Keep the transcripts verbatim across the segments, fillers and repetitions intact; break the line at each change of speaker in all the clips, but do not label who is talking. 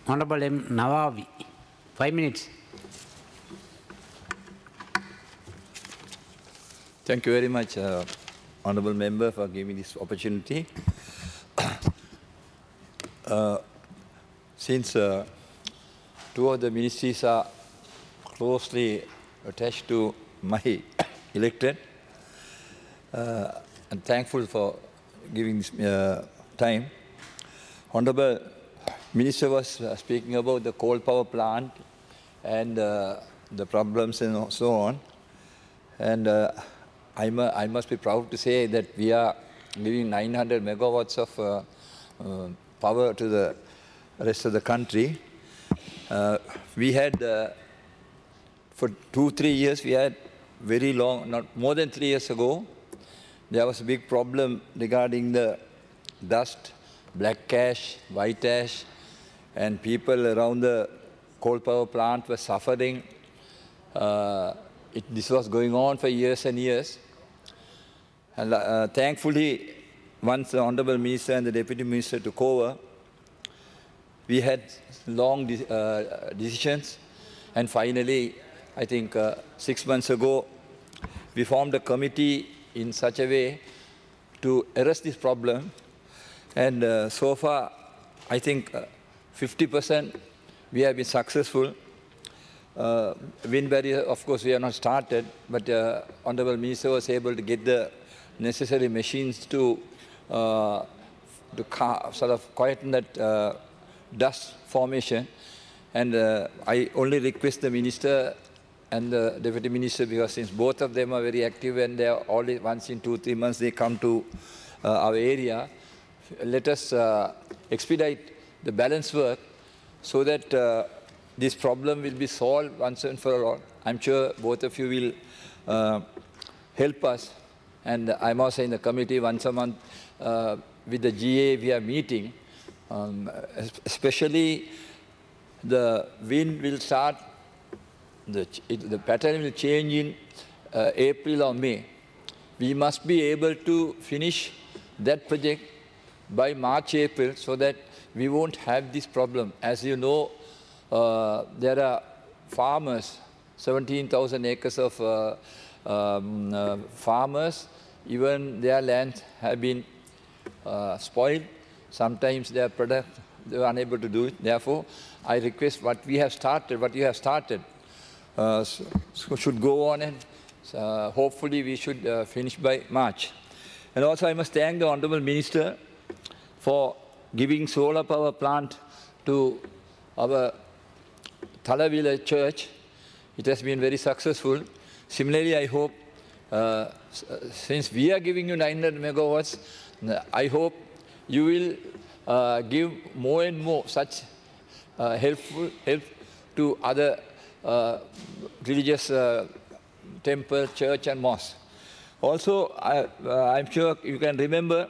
Honorable M. Nawawi. Five minutes.
Thank you very much, uh, Honorable Member, for giving me this opportunity. uh, since uh, two of the ministries are closely attached to my electorate, uh, I'm thankful for giving this uh, time. Honorable Minister was uh, speaking about the coal power plant and uh, the problems and so on. And uh, I, mu I must be proud to say that we are giving nine hundred megawatts of uh, uh, power to the rest of the country. Uh, we had, uh, for two, three years, we had very long, not more than three years ago, there was a big problem regarding the dust, black ash, white ash, and people around the coal power plant were suffering. Uh, it, this was going on for years and years. And uh, thankfully, once the Honorable Minister and the Deputy Minister took over, we had long de uh, decisions. And finally, I think uh, six months ago, we formed a committee in such a way to arrest this problem. And uh, so far, I think fifty percent uh, we have been successful. Uh, wind barrier, of course, we have not started, but uh, Honorable Minister was able to get the necessary machines to, uh, to sort of quieten that uh, dust formation. And uh, I only request the Minister and the Deputy Minister, because since both of them are very active and they are only once in two, three months they come to uh, our area, let us uh, expedite the balance work so that uh, this problem will be solved once and for all. I'm sure both of you will uh, help us. And I'm also in the committee once a month uh, with the G A we are meeting. Um, especially the wind will start, the, it, the pattern will change in uh, April or May. We must be able to finish that project by March, April, so that we won't have this problem. As you know, uh, there are farmers, seventeen thousand acres of uh, um, uh, farmers, even their lands have been uh, spoiled. Sometimes their product, they are unable to do it. Therefore, I request what we have started, what you have started, uh, so should go on, and uh, hopefully we should uh, finish by March. And also I must thank the Honorable Minister for giving solar power plant to our Thalavila church. It has been very successful. Similarly, I hope, uh, since we are giving you nine hundred megawatts, I hope you will uh, give more and more such uh, helpful help to other uh, religious uh, temple, church and mosque. Also, I, uh, I'm sure you can remember,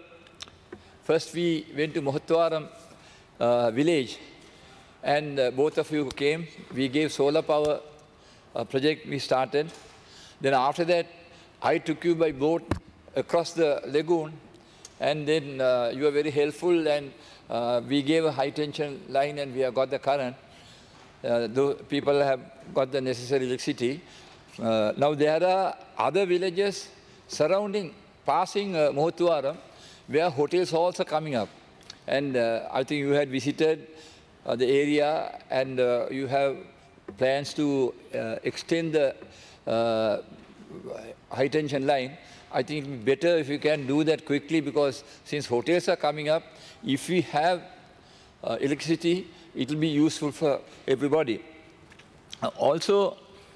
first we went to Mohatwaram uh, village, and uh, both of you came. We gave solar power uh, project we started. Then after that, I took you by boat across the lagoon, and then uh, you were very helpful, and uh, we gave a high tension line and we have got the current. Uh, the people have got the necessary electricity. Uh, now there are other villages surrounding, passing uh, Mohatwaram, where hotels also coming up. And uh, I think you had visited uh, the area, and uh, you have plans to uh, extend the uh, high tension line. I think it would be better if you can do that quickly, because since hotels are coming up, if we have uh, electricity, it will be useful for everybody. Uh, also,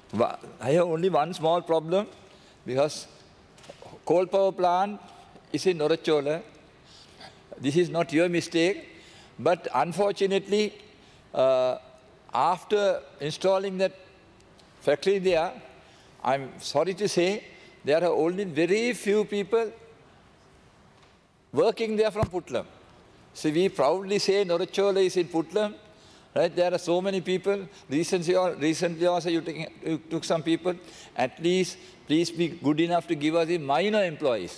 I have only one small problem, because coal power plant is in Norachola. This is not your mistake, but unfortunately, uh, after installing that factory there, I'm sorry to say, there are only very few people working there from Puttlam. So we proudly say Norachola is in Puttlam. Right? There are so many people. Recently, recently also you, take, you took some people. At least, please be good enough to give us the minor employees,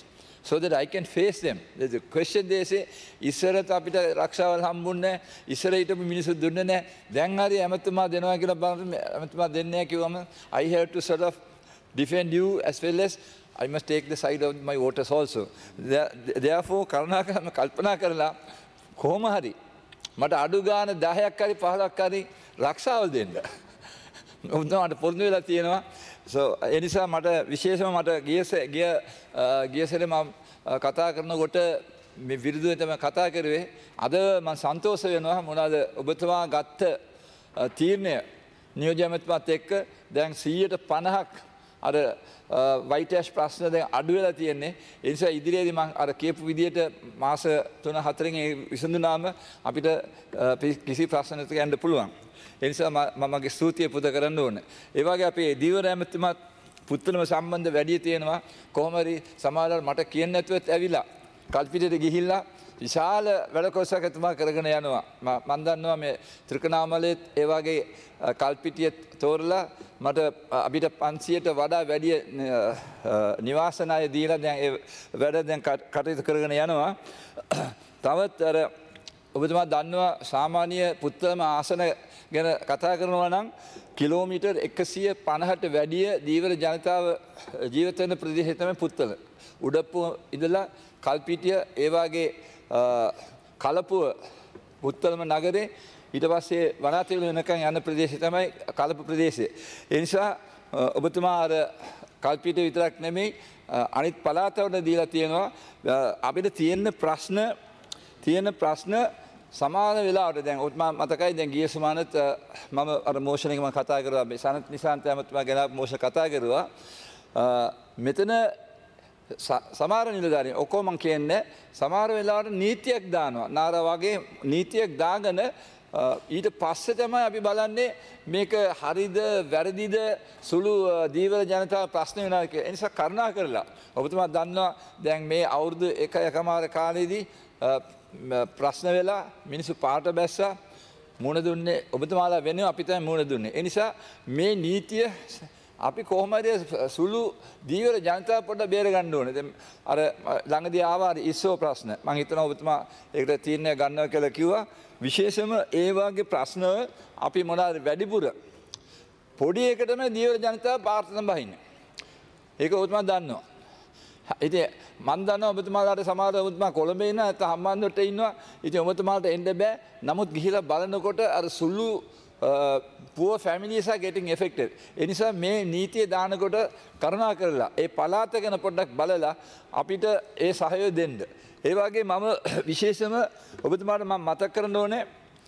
so that I can face them. There's a question they say, ඉස්සරට අපිට රක්ෂාවල් හම්බුන්නේ නැහැ. ඉස්සර හිටපු මිනිස්සු දුන්නේ නැහැ. දැන් හරි ඇමතුමා දෙනවා කියලා බලන්න ඇමතුමා දෙන්නේ නැහැ කිව්වම I have to sort of defend you as well as I must take the side of my voters also. Therefore, කරුණාකරලා කල්පනා කරලා කොහොම හරි මට අඩු ගාන දහයක් හරි පහළොවක් හරි රක්ෂාවල් දෙන්න. ඔබතුමාට පොරොන්දු වෙලා තියෙනවා. So ඒ නිසා මට විශේෂම මට ගිය ගිය ගිය සැරේ මම කතා කරනකොට මේ විරුද්ධව තමයි කතා කරුවේ. අද මම සන්තෝෂ වෙනවා මොනවාද ඔබතුමා ගත්ත තීරණය නියෝජ්‍ය ඇමතුමාත් එක්ක දැන් සීයට පනහක් අර වයිට් ඇෂ් ප්‍රශ්න දැන් අඩු වෙලා තියෙන්නේ. ඒ නිසා ඉදිරියේදී මම අර කියපු විදිහට මාස තුන හතරෙන් ඒ විසඳුනාම අපිට කිසි ප්‍රශ්න නැතුව යන්න පුළුවන්. ඒ නිසා මම මගේ ස්තුතිය පුද කරන්න ඕනේ. ඒ වගේ අපේ දීවර ඇමතුමාත් පුත්තලම සම්බන්ධ වැඩි තියෙනවා. කොහොම හරි සමාජවල මට කියන්නේ නැතුවත් ඇවිලා කල්පිටේට ගිහිල්ලා විශාල වැඩ කොටසක් එතුමා කරගෙන යනවා. මම දන්නවා මේ ත්‍රිකණාමලෙත් ඒ වගේ කල්පිටිය තෝරලා මට අපිට පන්සියයට වඩා වැඩි නිවාස ණය දීලා දැන් ඒ වැඩ දැන් කටයුතු කරගෙන යනවා. තවත් අර ඔබතුමා දන්නවා සාමාන්‍ය පුත්තලම ආසන ගැන කතා කරනවා නම් කිලෝමීටර් එකසිය පනහට වැඩිය දීවර ජනතාව ජීවත් වෙන ප්‍රදේශය තමයි පුත්තල. උඩප්පුව ඉඳලා කල්පිටිය ඒ වගේ කලපුව පුත්තලම නගරේ ඊට පස්සේ වනාතීල වෙනකන් යන ප්‍රදේශය තමයි කලපු ප්‍රදේශය. ඒ නිසා ඔබතුමා අර කල්පිටිය විතරක් නෙමෙයි අනිත් පළාතවල දීලා තියෙනවා. අපිට තියෙන ප්‍රශ්න තියෙන ප්‍රශ්න සමාන වෙලාවට දැන් ඔබතුමා මතකයි දැන් ගිය සමානත් මම අර මෝෂන් එක මම කතා කරුවා මේ සනත් නිසාන්ත ඇමතුමා ගැන මෝෂන් කතා කරුවා. මෙතන සමහර නිලධාරීන් ඔක්කොම මම කියන්නේ සමහර වෙලාවට නීතියක් දානවා. නාරා වගේ නීතියක් දාගෙන ඊට පස්සේ තමයි අපි බලන්නේ මේක හරිද වැරදිද සුළු දීවර ජනතාව ප්‍රශ්න වෙනවා කියලා. ඒ නිසා කරුණා කරලා ඔබතුමා දන්නවා දැන් මේ අවුරුදු එක එකමාර කාලෙදී ප්‍රශ්න වෙලා මිනිස්සු පාට බැස්සා මුණ දුන්නේ ඔබතුමාලා වෙනුවෙන් අපි තමයි මුණ දුන්නේ. ඒ නිසා මේ නීතිය අපි කොහොම හරි සුළු දීවර ජනතාව පොඩ්ඩක් බේර ගන්න ඕනේ. දැන් අර ළඟදී ආවා ඉස්සෝ ප්‍රශ්න. මම හිතනවා ඔබතුමා ඒකට තීරණය ගන්නවා කියලා කිව්වා. විශේෂයෙන්ම ඒ වගේ ප්‍රශ්න අපි මොනවාද වැඩිපුර පොඩි එකටම දීවර ජනතාව පාර්තන බහින්නේ. ඒක ඔබතුමා දන්නවා. ඉතින් මම දන්නවා ඔබතුමාලාට සමහර ඔබතුමා කොළඹේ ඉන්න නැත්නම් හම්බන්තොට ඉන්නවා. ඉතින් ඔබතුමාට එන්න බෑ. නමුත් ගිහිලා බලනකොට අර සුළු Uh, poor families are getting affected. ඒ නිසා මේ නීතිය දානකොට කරුණා කරලා ඒ පළාත ගැන පොඩ්ඩක් බලලා අපිට ඒ සහයෝගය දෙන්න. ඒ වගේ මම විශේෂම ඔබතුමාට මම මතක් කරන්න ඕනේ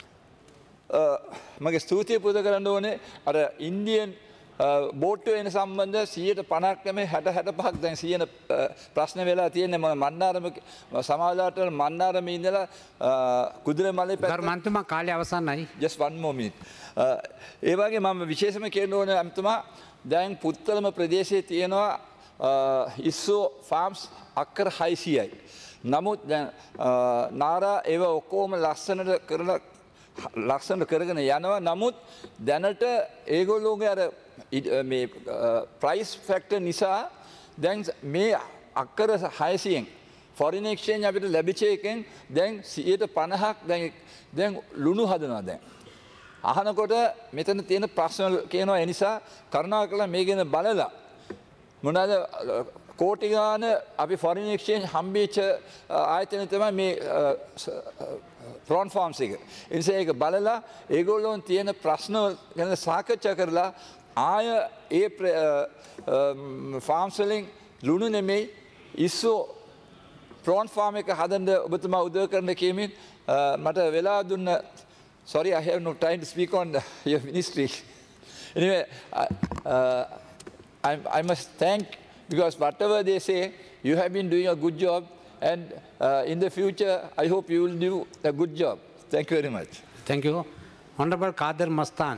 මගේ ස්තුතිය පුද කරන්න ඕනේ අර ඉන්දියන් බෝට්ටුව වෙන සම්බන්ධ සියයට පනහක් නෙමෙයි හැට හැටපහක් දැන් සියන ප්‍රශ්න වෙලා තියෙන්නේ මම මන්නාරම සමාජාට මන්නාරමේ ඉඳලා කුදිරමලේ පැත්ත
ධර්මන්තුමා කාලය අවසන්යි.
just one more minute. ඒ වගේ මම විශේෂම කියන්න ඕනේ අම්තුමා දැන් පුත්තලම ප්‍රදේශයේ තියෙනවා ඉස්සෝ ෆාම්ස් අක්කර හයසීයයි. නමුත් දැන් නාරා ඒව ඔක්කොම ලස්සනට කරලා ලක්ෂණ කරගෙන යනවා. නමුත් දැනට ඒගොල්ලෝගේ අර මේ ප්‍රයිස් ෆැක්ටර් නිසා දැන් මේ අක්කර හයසියෙන් ෆොරින් එක්ස්චේන්ජ් අපිට ලැබිච්ච එකෙන් දැන් සියයට පනහක් දැන් දැන් ලුණු හදනවා දැන්. අහනකොට මෙතන තියෙන ප්‍රශ්න කියනවා ඒ නිසා කරුණාකරලා මේ ගැන බලලා මොනවාද කෝටි ගාන අපි ෆොරින් එක්ස්චේන්ජ් හම්බෙච්ච ආයතන තමයි මේ ප්‍රෝන් ෆාම්ස් එක. ඒ නිසා ඒක බලලා ඒගොල්ලෝන් තියෙන ප්‍රශ්න ගැන සාකච්ඡා කරලා ආය ඒ ෆාම්ස් වලින් ලුණු නෙමෙයි ඉස්සෝ ප්‍රෝන් ෆාම් එක හදන්න ඔබතුමා උදව් කරන්න කියමින් මට වෙලා දුන්න sorry I have no time to speak on your ministry. Anyway I, uh, I, I must thank because whatever they say you have been doing a good job and uh, in the future I hope you will do a good job. Thank you very much.
Thank you. Honorable Qadir Mastan.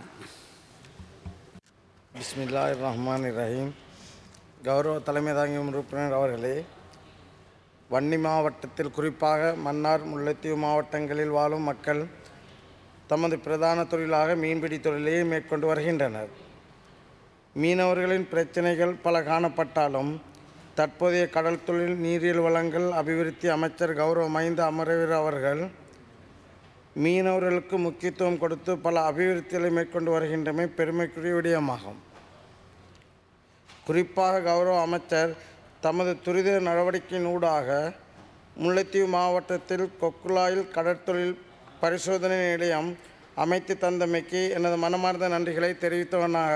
Bismillahirrahmanirrahim. கௌரவ தலைமை தாங்கும் உறுப்பினர் அவர்களே, வன்னி மாவட்டத்தில் குறிப்பாக மன்னார் முல்லைத்தீவு மாவட்டங்களில் வாழும் மக்கள் தமது பிரதான தொழிலாக மீன்பிடி தொழிலையே மேற்கொண்டு வருகின்றனர். மீனவர்களின் பிரச்சனைகள் பல காணப்பட்டாலும் தற்போதைய கடல் தொழில் நீரியல் வளங்கள் அபிவிருத்தி அமைச்சர் கௌரவ மஹிந்த அமரவீர அவர்கள் மீனவர்களுக்கு முக்கியத்துவம் கொடுத்து பல அபிவிருத்திகளை மேற்கொண்டு வருகின்றமை பெருமைக்குரிய விடயமாகும். குறிப்பாக கௌரவ அமைச்சர் தமது துரித நடவடிக்கையினூடாக முல்லைத்தீவு மாவட்டத்தில் கொக்குலாயில் கடற்தொழில் பரிசோதனை நிலையம் அமைத்து தந்தமைக்கு எனது மனமார்ந்த நன்றிகளை தெரிவித்தவனாக,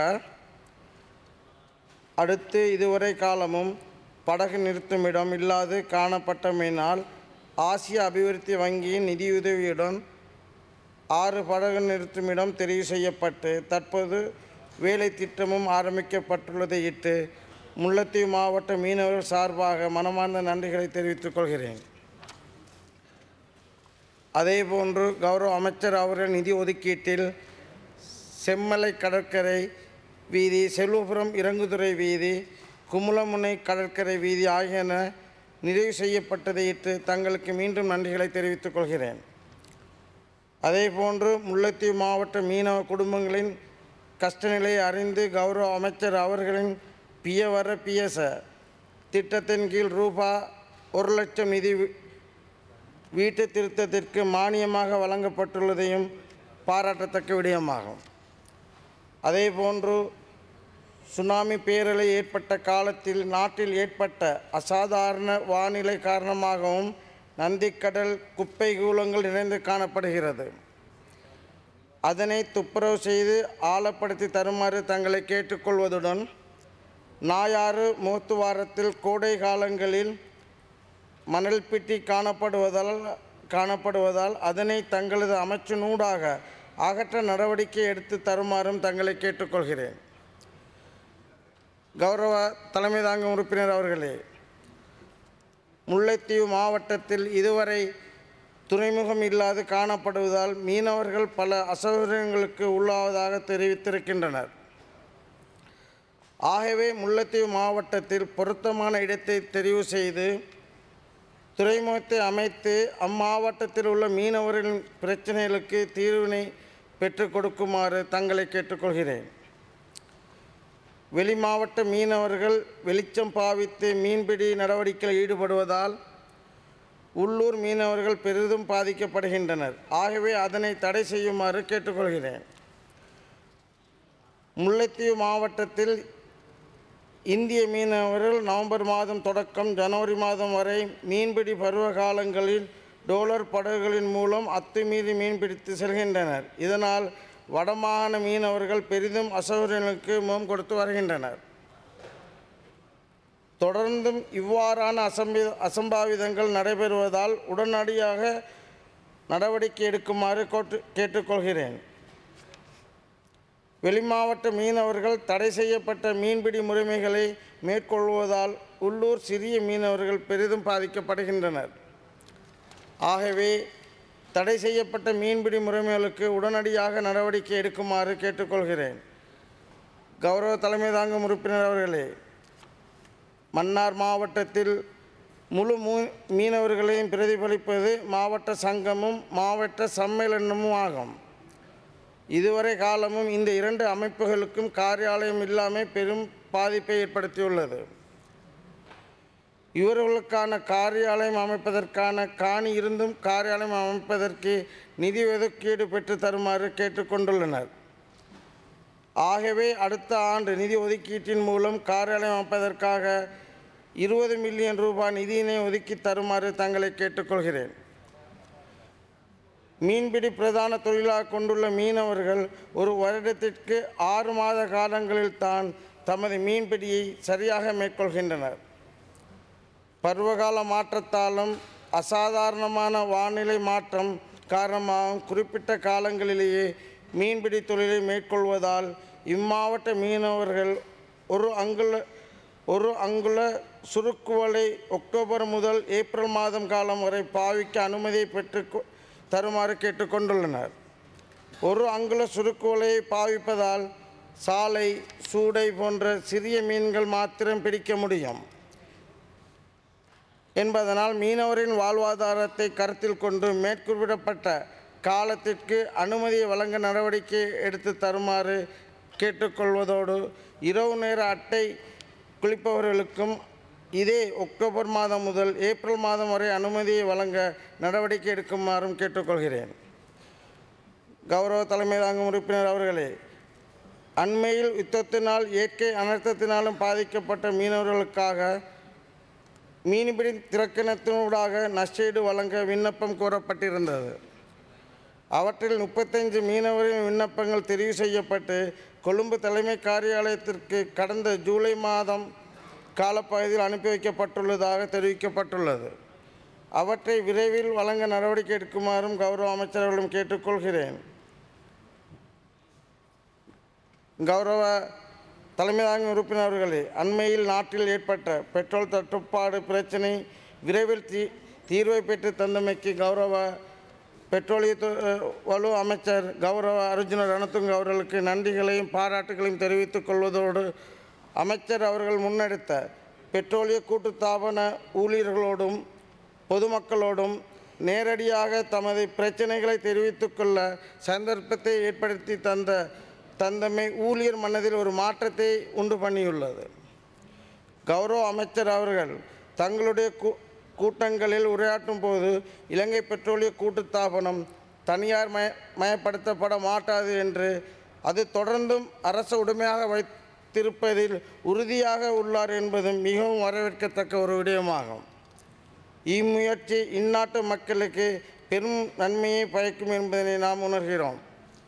அடுத்து இதுவரை காலமும் படகு நிறுத்துமிடம் இல்லாது காணப்பட்டமையினால் ஆசிய அபிவிருத்தி வங்கியின் நிதியுதவியுடன் ஆறு படகு நிறுத்துமிடம் தெரிவு செய்யப்பட்டு தற்போது வேலை திட்டமும் ஆரம்பிக்கப்பட்டுள்ளதை இட்டு முல்லைத்தீவு மாவட்ட மீனவர்கள் சார்பாக மனமார்ந்த நன்றிகளை தெரிவித்துக் கொள்கிறேன். அதேபோன்று கௌரவ அமைச்சர் அவர்கள் நிதி ஒதுக்கீட்டில் செம்மலை கடற்கரை வீதி, செல்வபுரம் இறங்குதுறை வீதி, குமுளமுனை கடற்கரை வீதி ஆகியன நிறைவு செய்யப்பட்டதையிட்டு தங்களுக்கு மீண்டும் நன்றிகளை தெரிவித்துக் கொள்கிறேன். அதேபோன்று முல்லைத்தீவு மாவட்ட மீனவ குடும்பங்களின் கஷ்டநிலையை அறிந்து கௌரவ அமைச்சர் அவர்களின் பியவர பியச திட்டத்தின் கீழ் ரூபா ஒரு லட்சம் நிதி வீட்டு திருத்தத்திற்கு மானியமாக வழங்கப்பட்டுள்ளதையும் பாராட்டத்தக்க விடயமாகும். அதேபோன்று சுனாமி பேரலை ஏற்பட்ட காலத்தில் நாட்டில் ஏற்பட்ட அசாதாரண வானிலை காரணமாகவும் நந்திக்கடல் குப்பை கூலங்கள் நிறைந்து காணப்படுகிறது. அதனை துப்புரவு செய்து ஆழப்படுத்தி தருமாறு தங்களை கேட்டுக்கொள்வதுடன், நாயாறு முகத்துவாரத்தில் கோடை காலங்களில் மணல் பிட்டி காணப்படுவதால் காணப்படுவதால் அதனை தங்களது அமைச்சினூடாக அகற்ற நடவடிக்கை எடுத்து தருமாறும் தங்களை கேட்டுக்கொள்கிறேன். கௌரவ தலைமை தாங்கும் உறுப்பினர் அவர்களே, முல்லைத்தீவு மாவட்டத்தில் இதுவரை துறைமுகம் இல்லாது காணப்படுவதால் மீனவர்கள் பல அசௌகரியங்களுக்கு உள்ளாவதாக தெரிவித்திருக்கின்றனர். ஆகவே முல்லைத்தீவு மாவட்டத்தில் பொருத்தமான இடத்தை தெரிவு செய்து துறைமுகத்தை அமைத்து அம்மாவட்டத்தில் உள்ள மீனவர்களின் பிரச்சனைகளுக்கு தீர்வினை பெற்றுக் கொடுக்குமாறு தங்களை கேட்டுக்கொள்கிறேன். வெளி மாவட்ட மீனவர்கள் வெளிச்சம் பாவித்து மீன்பிடி நடவடிக்கையில் ஈடுபடுவதால் உள்ளூர் மீனவர்கள் பெரிதும் பாதிக்கப்படுகின்றனர். ஆகவே அதனை தடை செய்யுமாறு கேட்டுக்கொள்கிறேன். முல்லைத்தீவு மாவட்டத்தில் இந்திய மீனவர்கள் நவம்பர் மாதம் தொடக்கம் ஜனவரி மாதம் வரை மீன்பிடி பருவ காலங்களில் டோலர் படகுகளின் மூலம் அத்துமீறி மீன்பிடித்து செல்கின்றனர். இதனால் வடமாகாண மீனவர்கள் பெரிதும் அசௌகரியங்களுக்கு முகம் கொடுத்து வருகின்றனர். தொடர்ந்தும் இவ்வாறான அசம்பி அசம்பாவிதங்கள் நடைபெறுவதால் உடனடியாக நடவடிக்கை எடுக்குமாறு கோட்டு கேட்டுக்கொள்கிறேன். வெளிமாவட்ட மீனவர்கள் தடை செய்யப்பட்ட மீன்பிடி முறைமைகளை மேற்கொள்வதால் உள்ளூர் சிறிய மீனவர்கள் பெரிதும் பாதிக்கப்படுகின்றனர். ஆகவே தடை செய்யப்பட்ட மீன்பிடி முறைமைகளுக்கு உடனடியாக நடவடிக்கை எடுக்குமாறு கேட்டுக்கொள்கிறேன். கௌரவ தலைமை தாங்கும் உறுப்பினர் அவர்களே, மன்னார் மாவட்டத்தில் முழு மீனவர்களையும் பிரதிபலிப்பது மாவட்ட சங்கமும் மாவட்ட சம்மேளனமும் ஆகும். இதுவரை காலமும் இந்த இரண்டு அமைப்புகளுக்கும் காரியாலயம் இல்லாமல் பெரும் பாதிப்பை ஏற்படுத்தியுள்ளது. இவர்களுக்கான காரியாலயம் அமைப்பதற்கான காணி இருந்தும் காரியாலயம் அமைப்பதற்கு நிதி ஒதுக்கீடு பெற்று தருமாறு கேட்டுக்கொண்டுள்ளனர். ஆகவே அடுத்த ஆண்டு நிதி ஒதுக்கீட்டின் மூலம் காரியாலயம் அமைப்பதற்காக இருபது மில்லியன் ரூபாய் நிதியினை ஒதுக்கி தருமாறு தங்களை கேட்டுக்கொள்கிறேன். மீன்பிடி பிரதான தொழிலாக கொண்டுள்ள மீனவர்கள் ஒரு வருடத்திற்கு ஆறு மாத காலங்களில் தான் தமது மீன்பிடியை சரியாக மேற்கொள்கின்றனர். பருவகால மாற்றத்தாலும் அசாதாரணமான வானிலை மாற்றம் காரணமாகவும் குறிப்பிட்ட காலங்களிலேயே மீன்பிடி தொழிலை மேற்கொள்வதால் இம்மாவட்ட மீனவர்கள் ஒரு அங்குல ஒரு அங்குல சுருக்குவலை அக்டோபர் முதல் ஏப்ரல் மாதம் காலம் வரை பாவிக்க அனுமதியை பெற்று தருமாறு கேட்டுக்கொண்டுள்ளனர். ஒரு அங்குல சுருக்குவலையை பாவிப்பதால் சாலை, சூடை போன்ற சிறிய மீன்கள் மாத்திரம் பிடிக்க முடியும் என்பதனால் மீனவரின் வாழ்வாதாரத்தை கருத்தில் கொண்டு மேற்குறிப்பிடப்பட்ட காலத்திற்கு அனுமதியை வழங்க நடவடிக்கை எடுத்து தருமாறு கேட்டுக்கொள்வதோடு இரவு நேர அட்டை குளிப்பவர்களுக்கும் இதே அக்டோபர் மாதம் முதல் ஏப்ரல் மாதம் வரை அனுமதியை வழங்க நடவடிக்கை எடுக்குமாறும் கேட்டுக்கொள்கிறேன். கௌரவ தலைமை தாங்கும் உறுப்பினர் அவர்களே, அண்மையில் யுத்தத்தினால் இயற்கை அனர்த்தத்தினாலும் பாதிக்கப்பட்ட மீனவர்களுக்காக மீன்பிடி திறக்கிணத்தினூடாக நஷ்டஈடு வழங்க விண்ணப்பம் கோரப்பட்டிருந்தது. அவற்றில் முப்பத்தைந்து மீனவரின் விண்ணப்பங்கள் தெரிவு செய்யப்பட்டு கொழும்பு தலைமை காரியாலயத்திற்கு கடந்த ஜூலை மாதம் காலப்பகுதியில் அனுப்பி வைக்கப்பட்டுள்ளதாக தெரிவிக்கப்பட்டுள்ளது. அவற்றை விரைவில் வழங்க நடவடிக்கை எடுக்குமாறும் கௌரவ அமைச்சர்களும் கேட்டுக்கொள்கிறேன். கௌரவ தலைமை தாங்கும் உறுப்பினர்களே, அண்மையில் நாட்டில் ஏற்பட்ட பெட்ரோல் தட்டுப்பாடு பிரச்சினை விரைவில் தீ தீர்வை பெற்று தந்தமைக்கு கௌரவ பெட்ரோலிய வலு அமைச்சர் கௌரவ அர்ஜுன ரணதுங்க அவர்களுக்கு நன்றிகளையும் பாராட்டுகளையும் தெரிவித்துக் கொள்வதோடு அமைச்சர் அவர்கள் முன்னெடுத்த பெட்ரோலிய கூட்டுத்தாபன ஊழியர்களோடும் பொதுமக்களோடும் நேரடியாக தமது பிரச்சனைகளை தெரிவித்துக் கொள்ள சந்தர்ப்பத்தை ஏற்படுத்தி தந்த தந்தமை ஊழியர் மனதில் ஒரு மாற்றத்தை உண்டு பண்ணியுள்ளது. கௌரவ அமைச்சர் அவர்கள் தங்களுடைய கூ கூட்டங்களில் உரையாற்றும் போது இலங்கை பெட்ரோலிய கூட்டுத்தாபனம் தனியார் மய மயப்படுத்தப்பட மாட்டாது என்று அது தொடர்ந்தும் அரசு உடைமையாக வைத்திருப்பதில் உறுதியாக உள்ளார் என்பது மிகவும் வரவேற்கத்தக்க ஒரு விடயமாகும். இம்முயற்சி இந்நாட்டு மக்களுக்கு பெரும் நன்மையை பயக்கும் என்பதனை நாம் உணர்கிறோம்.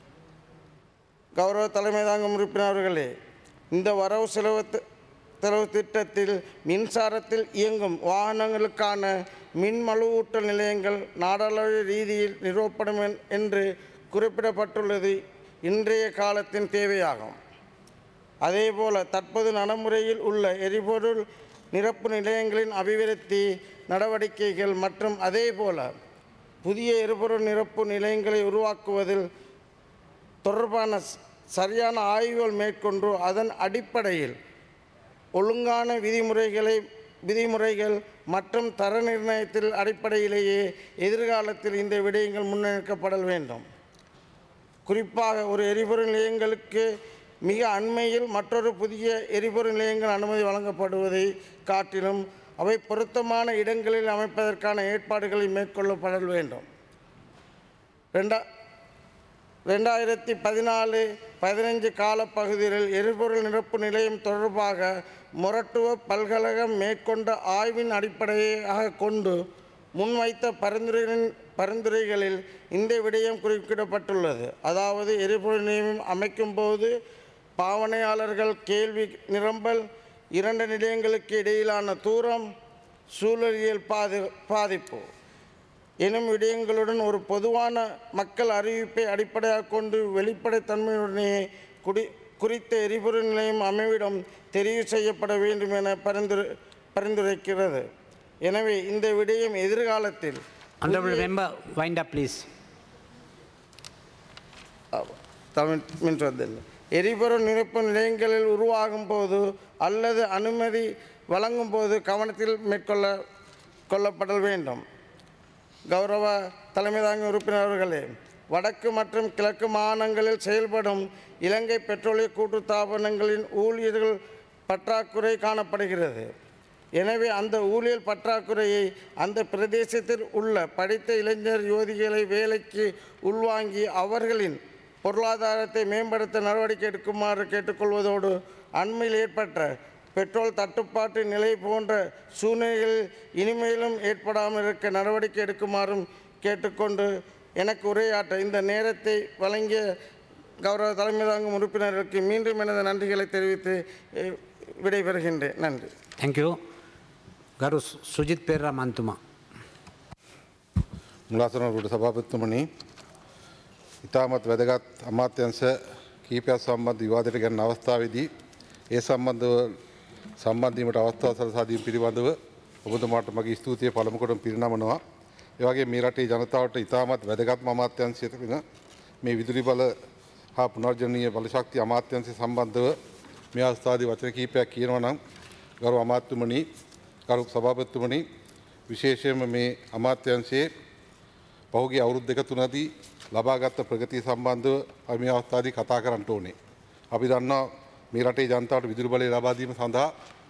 கௌரவ தலைமை தாங்கும் உறுப்பினர்களே, இந்த வரவு செலவு செலவு திட்டத்தில் மின்சாரத்தில் இயங்கும் வாகனங்களுக்கான மின் மலுவூட்டல் நிலையங்கள் நாடாளுமன்ற ரீதியில் நிறுவப்படும் என்று குறிப்பிடப்பட்டுள்ளது இன்றைய காலத்தின் தேவையாகும். அதேபோல தற்போது நடைமுறையில் உள்ள எரிபொருள் நிரப்பு நிலையங்களின் அபிவிருத்தி நடவடிக்கைகள் மற்றும் அதேபோல புதிய எரிபொருள் நிரப்பு நிலையங்களை உருவாக்குவதில் தொடர்பான சரியான ஆய்வுகள் மேற்கொண்டு அதன் அடிப்படையில் ஒழுங்கான விதிமுறைகளை விதிமுறைகள் மற்றும் தர நிர்ணயத்தில் அடிப்படையிலேயே எதிர்காலத்தில் இந்த விடயங்கள் முன்னெடுக்கப்பட வேண்டும். குறிப்பாக ஒரு எரிபொருள் நிலையங்களுக்கு மிக அண்மையில் மற்றொரு புதிய எரிபொருள் நிலையங்கள் அனுமதி வழங்கப்படுவதை காட்டிலும் அவை பொருத்தமான இடங்களில் அமைப்பதற்கான ஏற்பாடுகளை மேற்கொள்ளப்பட வேண்டும். ரெண்டா ரெண்டாயிரத்தி பதினாலு பதினைஞ்சு காலப்பகுதியில் எரிபொருள் நிரப்பு நிலையம் தொடர்பாக மொரட்டுவ பல்கழகம் மேற்கொண்ட ஆய்வின் அடிப்படையாக கொண்டு முன்வைத்த பரிந்துரைகளின் பரிந்துரைகளில் இந்த விடயம் குறிப்பிடப்பட்டுள்ளது. அதாவது எரிபொருள் நிலையம் அமைக்கும் போது பாவனையாளர்கள் கேள்வி நிரம்பல், இரண்டு நிலையங்களுக்கு இடையிலான தூரம், சூழலியல் பாதி பாதிப்பு எனும் விடயங்களுடன் ஒரு பொதுவான மக்கள் அறிவிப்பை அடிப்படையாக கொண்டு வெளிப்படைத்தன்மையுடனே குடி குறித்த எரிபொருள் நிலையம் அமைவிடம் தெரிவு செய்யப்பட வேண்டும் என பரிந்துரை பரிந்துரைக்கிறது. எனவே இந்த விடயம் எதிர்காலத்தில்
Honorable member, wind up please.
Tamil மின்சொத்தில் எரிபொருள் நிரப்பு நிலையங்களில் உருவாகும் போது அல்லது அனுமதி வழங்கும் போது கவனத்தில் மேற்கொள்ள கொள்ளப்பட வேண்டும். கௌரவ தலைமை தாங்கும் உறுப்பினர்களே, வடக்கு மற்றும் கிழக்கு மாகாணங்களில் செயல்படும் இலங்கை பெட்ரோலிய கூட்டுத்தாபனங்களின் ஊழியர்கள் பற்றாக்குறை காணப்படுகிறது. எனவே அந்த ஊழியர் பற்றாக்குறையை அந்த பிரதேசத்தில் உள்ள படித்த இளைஞர் யுவதிகளை வேலைக்கு உள்வாங்கி அவர்களின் பொருளாதாரத்தை மேம்படுத்த நடவடிக்கை எடுக்குமாறு கேட்டுக்கொள்வதோடு அண்மையில் ஏற்பட்ட பெட்ரோல் தட்டுப்பாட்டு நிலை போன்ற சூழ்நிலைகளில் இனிமேலும் ஏற்படாமல் இருக்க நடவடிக்கை எடுக்குமாறும் கேட்டுக்கொண்டு எனக்கு உரையாற்ற இந்த நேரத்தை வழங்கிய கௌரவ தலைமை தாங்கும் உறுப்பினர்களுக்கு மீண்டும் எனது நன்றிகளை தெரிவித்து விடைபெறுகின்றேன். நன்றி.
Thank you. Garu Sujit Perra Mantuma.
මුලාසනරුට සභාපතිතුමනි, ඉතාමත් වැදගත් අමාත්‍යංශ කීපයක් සම්බන්ධ විවාදයට ගැන අවස්ථාවේදී ඒ සම්බන්ධව සම්බන්ධීමට අවස්ථාව සලසා දීම පිළිබඳව ඔබතුමාට මගේ ස්තුතිය පළමු කොටම පිරිනමනවා. ඒ වගේම මේ රටේ ජනතාවට ඉතාමත් වැදගත් අමාත්‍යංශයක වෙන මේ විදුලි බල හා පුනර්ජනනීය බල ශක්තිය අමාත්‍යංශය සම්බන්ධව මේ අවස්ථාවේදී වචන කීපයක් කියනවා නම් ගරු අමාත්‍යතුමනි, ගරු සභාපතිතුමනි, විශේෂයෙන්ම මේ අමාත්‍යංශයේ පහුගිය අවුරුදු දෙක තුනදී ලබාගත් ප්‍රගතිය සම්බන්ධව අපි මේ අවස්ථාවේදී කතා කරන්න ඕනේ. අපි දන්නවා මේ රටේ ජනතාවට විදුලි බලය ලබා දීම සඳහා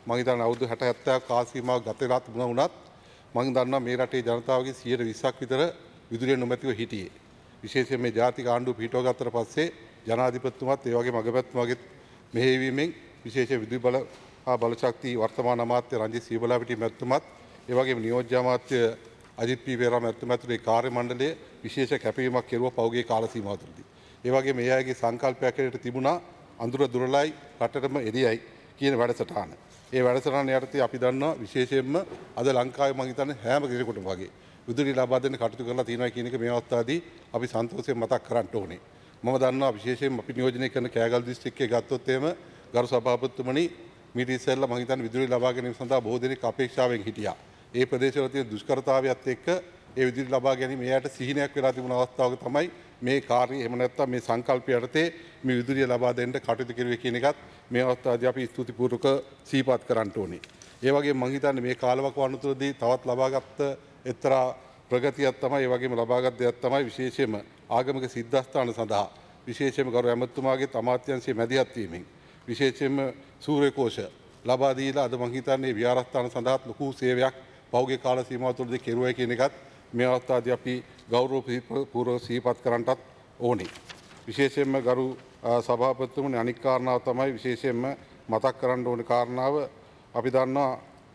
මම හිතන්නේ අවුරුදු හැට හැත්තෑව කාල සීමාවක් ගත වෙලා තිබුණා වුණත් මම දන්නවා මේ රටේ ජනතාවගේ සියයට විස්සක් විතර විදුලිය නොමැතිව හිටියේ. විශේෂයෙන් මේ ජාතික ආණ්ඩුව පිටව ගත්තට පස්සේ ජනාධිපතිතුමත් ඒ වගේම අගමැතිතුමාගේ මෙහෙයවීමෙන් විශේෂ විදුලි බල හා බලශක්ති වර්තමාන අමාත්‍ය රංජිත් සීබලාපිටිය මැතිතුමත් ඒ වගේම නියෝජ්‍ය අමාත්‍ය අජිත් පී පෙරේරා මැතිතුමා ඇතුළු කාර්ය මණ්ඩලය විශේෂ කැපවීමක් කෙරුවා පෞගේ කාල සීමාව තුළදී. ඒ වගේම ඒ අයගේ සංකල්පයක් හැටියට තිබුණා අඳුර දුරලයි රටටම එළියයි කියන වැඩසටහන. ඒ වැඩසටහන යටතේ අපි දන්නවා විශේෂයෙන්ම අද ලංකාවේ මම හිතන්නේ හැම කෙනෙකුටම වගේ විදුලි ලබා දෙන්න කටයුතු කරලා තියෙනවා කියන එක මේ අවස්ථාවේදී අපි සන්තෝෂයෙන් මතක් කරන්න ඕනේ. මම දන්නවා විශේෂයෙන්ම අපි නියෝජනය කරන කෑගල් දිස්ත්‍රික්කයේ ගත්තොත් එහෙම ගරු සභාපතිතුමනි මීට ඉස්සෙල්ලා මම හිතන්නේ විදුලි ලබා ගැනීම සඳහා බොහෝ දෙනෙක් අපේක්ෂාවෙන් හිටියා. ඒ ප්‍රදේශවල තියෙන දුෂ්කරතාවයත් එක්ක ඒ විදුලි ලබා ගැනීම එයාට සිහිනයක් වෙලා තිබුණ අවස්ථාවක තමයි මේ කාර්යය එහෙම නැත්නම් මේ සංකල්පය යටතේ මේ විදුලිය ලබා දෙන්න කටයුතු කරුවේ කියන එකත් මේ අවස්ථාවේදී අපි ස්තුතිපූර්වක සිහිපත් කරන්න ඕනේ. ඒ වගේම මම හිතන්නේ මේ කාලවකවානුව තුළදී තවත් ලබාගත් එක්තරා ප්‍රගතියක් තමයි ඒ වගේම ලබාගත් දෙයක් තමයි විශේෂයෙන්ම ආගමික සිද්ධාස්ථාන සඳහා විශේෂයෙන්ම ගරු ඇමතුමාගේ අමාත්‍යාංශයේ මැදිහත් වීමෙන් විශේෂයෙන්ම සූර්යකෝෂ ලබා දීලා අද මම හිතන්නේ විහාරස්ථාන සඳහා ලොකු සේවයක් පෞගේ කාල සීමාව තුළදී කෙරුවයි කියන එකත් මේ අවස්ථාවේදී අපි ගෞරවපූර්වක සිහිපත් කරන්නටත් ඕනේ. විශේෂයෙන්ම ගරු සභාපතිතුමනි අනික් කාරණාව තමයි විශේෂයෙන්ම මතක් කරන්න ඕනේ කාරණාව අපි දන්නවා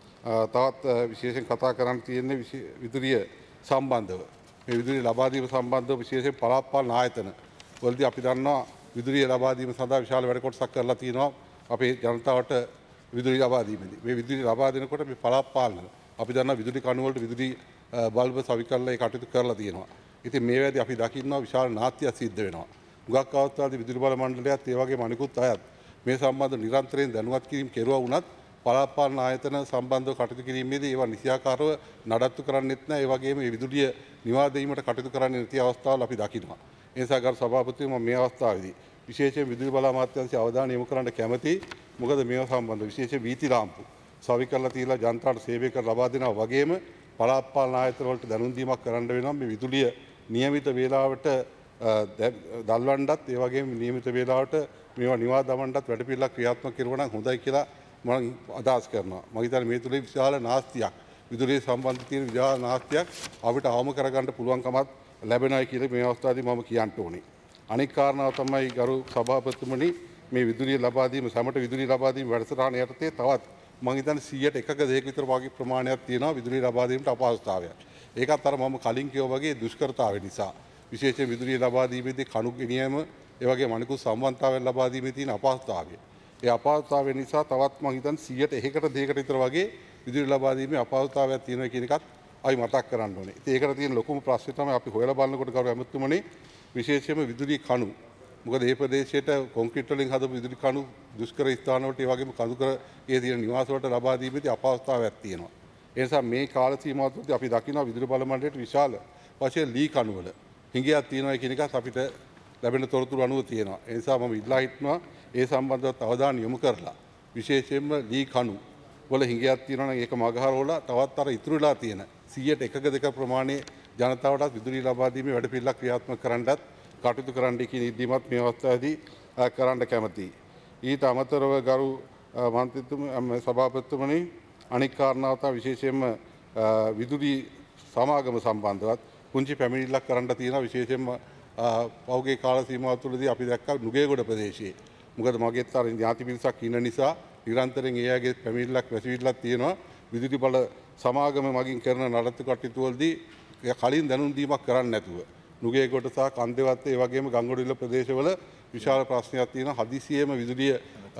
තවත් විශේෂයෙන් කතා කරන්න තියෙන්නේ විදුලිය සම්බන්ධව. මේ විදුලිය ලබා දීම සම්බන්ධව විශේෂයෙන් පළාත් පාලන ආයතන වලදී අපි දන්නවා විදුලිය ලබා දීම සඳහා විශාල වැඩ කොටසක් කරලා තියෙනවා අපේ ජනතාවට විදුලි ලබා දීමේදී. මේ විදුලි ලබා දෙනකොට මේ පළාත් පාලන අපි දන්නවා විදුලි කණු වලට විදුලි බල්බ සවි කරලා ඒ කටයුතු කරලා තියෙනවා. ඉතින් මේ වෙලාවේදී අපි දකින්නවා විශාල නාස්තියක් සිද්ධ වෙනවා. මුගක් අවස්ථාවේදී විදුලි බල මණ්ඩලයත් ඒ වගේම අනිකුත් අයත් මේ සම්බන්ධ නිරන්තරයෙන් දැනුවත් කිරීම කෙරුවා වුණත් පළාත් පාලන ආයතන සම්බන්ධව කටයුතු කිරීමේදී ඒවා නිසියාකාරව නඩත්තු කරන්නෙත් නැහැ. ඒ වගේම මේ විදුලිය නිවා දීමට කටයුතු කරන්නේ නැති අවස්ථාවල් අපි දකිනවා. ඒ නිසා ගරු සභාපතිතුමා මේ අවස්ථාවේදී විශේෂයෙන් විදුලි බල අමාත්‍යාංශය අවධානය යොමු කරන්න කැමැති. මොකද මේවා සම්බන්ධ විශේෂයෙන් වීථි ලාම්පු සවි කරලා තියලා ජනතාවට සේවය කර ලබා දෙනවා වගේම පළාත් පාලන ආයතන වලට දැනුම් දීමක් කරන්න වෙනවා. මේ විදුලිය නියමිත වේලාවට දල්වන්නත් ඒ වගේම නියමිත වේලාවට මේවා නිවා දමන්නත් වැඩපිළිවෙලක් ක්‍රියාත්මක කරනවා නම් හොඳයි කියලා මම අදහස් කරනවා. මම හිතන්නේ මේ තුලේ විශාල නාස්තියක් විදුලිය සම්බන්ධ තියෙන විශාල නාස්තියක් අපිට අවම කරගන්න පුළුවන්කමක් ලැබෙනවා කියලා මේ අවස්ථාවේදී මම කියන්න ඕනේ. අනෙක් කාරණාව තමයි ගරු සභාපතිතුමනි මේ විදුලිය ලබා දීම සමට විදුලිය ලබා දීම වැඩසටහන යටතේ තවත් මම හිතන්නේ සියයට එකක දෙකක විතර වගේ ප්‍රමාණයක් තියෙනවා විදුලිය ලබා දීමට අපහසුතාවයක්. ඒකත් අර මම කලින් කිව්වා වගේ දුෂ්කරතාවය නිසා විශේෂයෙන් විදුලිය ලබා දීමේදී කණු ගෙනියම ඒ වගේ අනිකුත් සම්බන්ධතාවයන් ලබා දීමේ තියෙන අපහසුතාවය. ඒ අපහසුතාවය නිසා තවත් මම හිතන්නේ සියයට එකකට දෙකකට විතර වගේ විදුලිය ලබා දීමේ අපහසුතාවයක් තියෙනවා කියන එකත් අපි මතක් කරන්න ඕනේ. ඉතින් ඒකට තියෙන ලොකුම ප්‍රශ්නේ තමයි අපි හොයලා බලනකොට ගරු ඇමතුමනි විශේෂයෙන්ම විදුලි කණු. මොකද මේ ප්‍රදේශයට කොන්ක්‍රීට් වලින් හදපු විදුලි කණු දුෂ්කර ස්ථාන වලට ඒ වගේම කඳු කර ඒ තියෙන නිවාස වලට ලබා දීමේදී අපහසුතාවයක් තියෙනවා. ඒ නිසා මේ කාල සීමාව තුළදී අපි දකිනවා විදුලි බල මණ්ඩලයට විශාල වශයෙන් ලී කණු වල හිඟයක් තියෙනවා කියන එකත් අපිට ලැබෙන තොරතුරු අනුව තියෙනවා. ඒ නිසා මම ඉල්ලා හිටනවා ඒ සම්බන්ධව අවධානය යොමු කරලා විශේෂයෙන්ම ලී කණු වල හිඟයක් තියෙනවා නම් ඒක මගහරවලා තවත් අර ඉතුරු වෙලා තියෙන සියයට එකක දෙක ප්‍රමාණයේ ජනතාවටත් විදුලිය ලබා දීමේ වැඩපිළිවෙලක් ක්‍රියාත්මක කරන්නත් කටයුතු කරන්න කියන ඉල්ලීමත් මේ අවස්ථාවේදී කරන්න කැමතියි. ඊට අමතරව ගරු මන්ත්‍රීතුමනි සභාපතිතුමනි අනික් කාරණාව තමයි විශේෂයෙන්ම විදුලි සමාගම සම්බන්ධවත් පුංචි පැමිණිල්ලක් කරන්න තියෙනවා විශේෂයෙන්ම පෞගේ කාල සීමාව තුළදී අපි දැක්කා නුගේගොඩ ප්‍රදේශයේ. මොකද මගේත් අර ඥාති පිරිසක් ඉන්න නිසා නිරන්තරයෙන් ඒ අයගේ පැමිණිල්ලක් වැසිවිල්ලක් තියෙනවා විදුලි බල සමාගම මගින් කරන නඩත්තු කටයුතු වලදී කලින් දැනුම් දීමක් කරන්නේ නැතුව නුගේගොඩ සහ කන්දේවත්ත ඒ වගේම ගංගොඩවිල ප්‍රදේශවල විශාල ප්‍රශ්නයක් තියෙනවා. හදිසියෙම විදුලිය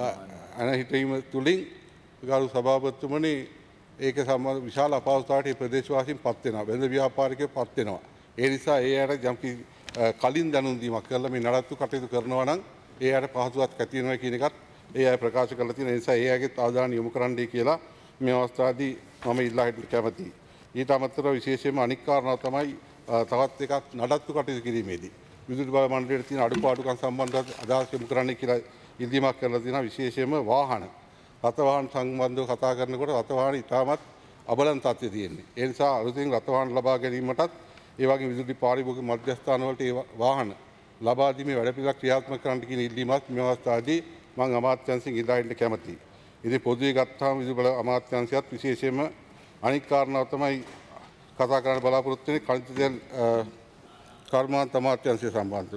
අන හිටීම තුලින් ගරු සභාපතිතුමනි ඒක සම්බන්ධ විශාල අපහසුතාවයකට මේ ප්‍රදේශවාසීන් පත් වෙනවා. වෙළඳ ව්‍යාපාරිකයෝ පත් වෙනවා. ඒ නිසා ඒ අයට යම් කලින් දැනුම් දීමක් කරලා මේ නඩත්තු කටයුතු කරනවා නම් ඒ අයට පහසුවක් ඇති වෙනවා කියන එකත් ඒ අය ප්‍රකාශ කරලා තියෙන නිසා ඒ අයගේ අවධානය යොමු කරන්නයි කියලා මේ අවස්ථාවේදී මම ඉල්ලා හිටින්න කැමතියි. ඊට අමතරව විශේෂයෙන්ම අනික් කාරණාව තමයි තවත් එකක් නඩත්තු කටයුතු කිරීමේදී විදුලි බල මණ්ඩලයට තියෙන අඩුපාඩුකම් සම්බන්ධව අදහස් යොමු කරන්න කියලා ඉල්ලීමක් කරලා තියෙනවා. විශේෂයෙන්ම වාහන රථ වාහන සම්බන්ධව කතා කරනකොට රථ වාහන ඉතාමත් අබලන් තත්ත්වයේ තියෙන්නේ. ඒ නිසා අලුතින් රථ වාහන ලබා ගැනීමටත් ඒ වගේ විදුලි පාරිභෝගික මධ්‍යස්ථාන වලට ඒ වාහන ලබා දීමේ වැඩපිළිවෙලක් ක්‍රියාත්මක කරන්න කියන ඉල්ලීමත් මේ අවස්ථාවේදී මම අමාත්‍යාංශයෙන් ඉල්ලා හිටින්න කැමතියි. ඉතින් පොදුවේ ගත්තාම විදුබල අමාත්‍යාංශයත් විශේෂයෙන්ම අනික් කාරණාව තමයි කතා කරන්න බලාපොරොත්තු වෙන්නේ කනිජ තෙල් කර්මාන්ත අමාත්‍යාංශය සම්බන්ධව.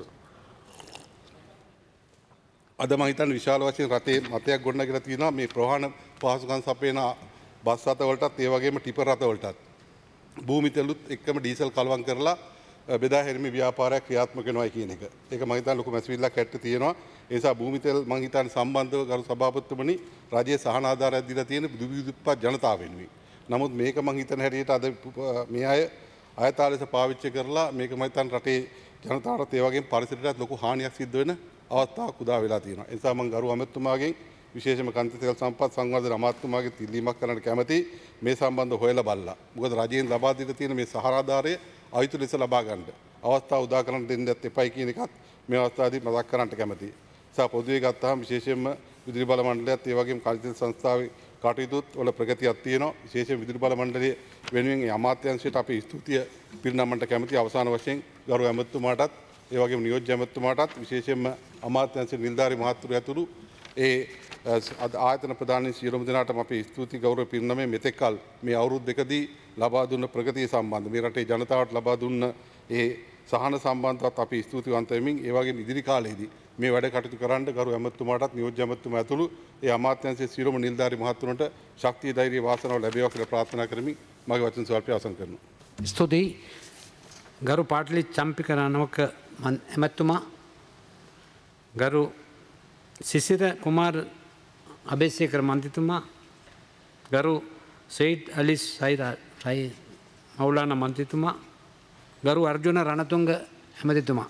අද මම හිතන්නේ විශාල වශයෙන් රටේ මතයක් ගොඩනගලා තියෙනවා මේ ප්‍රවාහන පහසුකම් සපයන බස් රථ වලටත් ඒ වගේම ටිපර් රථ වලටත් භූමි තෙලුත් එක්කම ඩීසල් කලවම් කරලා බෙදා හැරීමේ ව්‍යාපාරයක් ක්‍රියාත්මක වෙනවා කියන එක. ඒක මම හිතන්නේ ලොකු මැසිවිල්ලක් ඇත්ත තියෙනවා. ඒ නිසා භූමි තෙල් මම හිතන්නේ සම්බන්ධව ගරු සභාපතිතුමනි රජයේ සහන ආධාරයක් දීලා තියෙන දුප්පත් ජනතාව වෙනුවෙන්. නමුත් මේක මම හිතන හැටියට අද මේ අය අයථා ලෙස පාවිච්චි කරලා මේක මම හිතන්නේ රටේ ජනතාවට ඒ වගේම පරිසරයටත් ලොකු හානියක් සිද්ධ වෙන අවස්ථාවක් උදා වෙලා තියෙනවා. ඒ නිසා මම ගරු අමාත්‍යතුමාගෙන් විශේෂම කන්ති තෙල් සම්පත් සංවර්ධන අමාත්‍යතුමාගේ ඉල්ලීමක් කරන්න කැමැති මේ සම්බන්ධව හොයලා බලලා. මොකද රජයෙන් ලබා දීලා තියෙන මේ සහන ආධාරය අයිතු ලෙස ලබා ගන්න අවස්ථාව උදා කරන්න දෙන්නත් එපයි කියන එකත් මේ අවස්ථාවේදී මතක් කරන්නට කැමැතියි. සා පොදුවේ ගත්තාම විශේෂයෙන්ම විදුලි බල මණ්ඩලයත් ඒ වගේම කනිජ තෙල් සංස්ථාවේ කටයුතුත් වල ප්‍රගතියක් තියෙනවා. විශේෂයෙන් විදුලි බල මණ්ඩලයේ වෙනුවෙන් මේ අමාත්‍යාංශයට අපි ස්තුතිය පිරිනමන්නට කැමැතියි. අවසාන වශයෙන් ගරු ඇමතුමාටත් ඒ වගේම නියෝජ්‍ය ඇමතුමාටත් විශේෂයෙන්ම අමාත්‍යාංශ නිලධාරි මහත්වරු ඇතුළු ඒ ආයතන ප්‍රධානීන් සියලුම දෙනාටම අපි ස්තුති ගෞරව පිරිනමේ මෙතෙක් කල මේ අවුරුදු දෙකදී ලබා දුන්න ප්‍රගතිය සම්බන්ධ මේ රටේ ජනතාවට ලබා දුන්න ඒ සහන සම්බන්ධවත් අපි ස්තුතිවන්ත වෙමින් ඒ වගේම ඉදිරි කාලයේදී මේ වැඩ කටයුතු කරන්න ගරු ඇමතුමාටත් නියෝජ්‍ය ඇමතුමා ඇතුළු ඒ අමාත්‍යාංශයේ සියලුම නිලධාරි මහත්වරුන්ට ශක්තිය ධෛර්ය වාසනාව ලැබේවා කියලා ප්‍රාර්ථනා කරමින් මගේ වචන ස්වල්පය අවසන් කරනවා.
ස්තුතියි ගරු පාටලි චම්පික රණවක ඇමතුමා ගරු සිසිර කුමාර් අබේසේකර මන්ත්‍රීතුමා ගරු සයිඩ් අලි සයිරා රයි මෞලානා මන්ත්‍රීතුමා ගරු අර්ජුන රණතුංග ඇමතිතුමා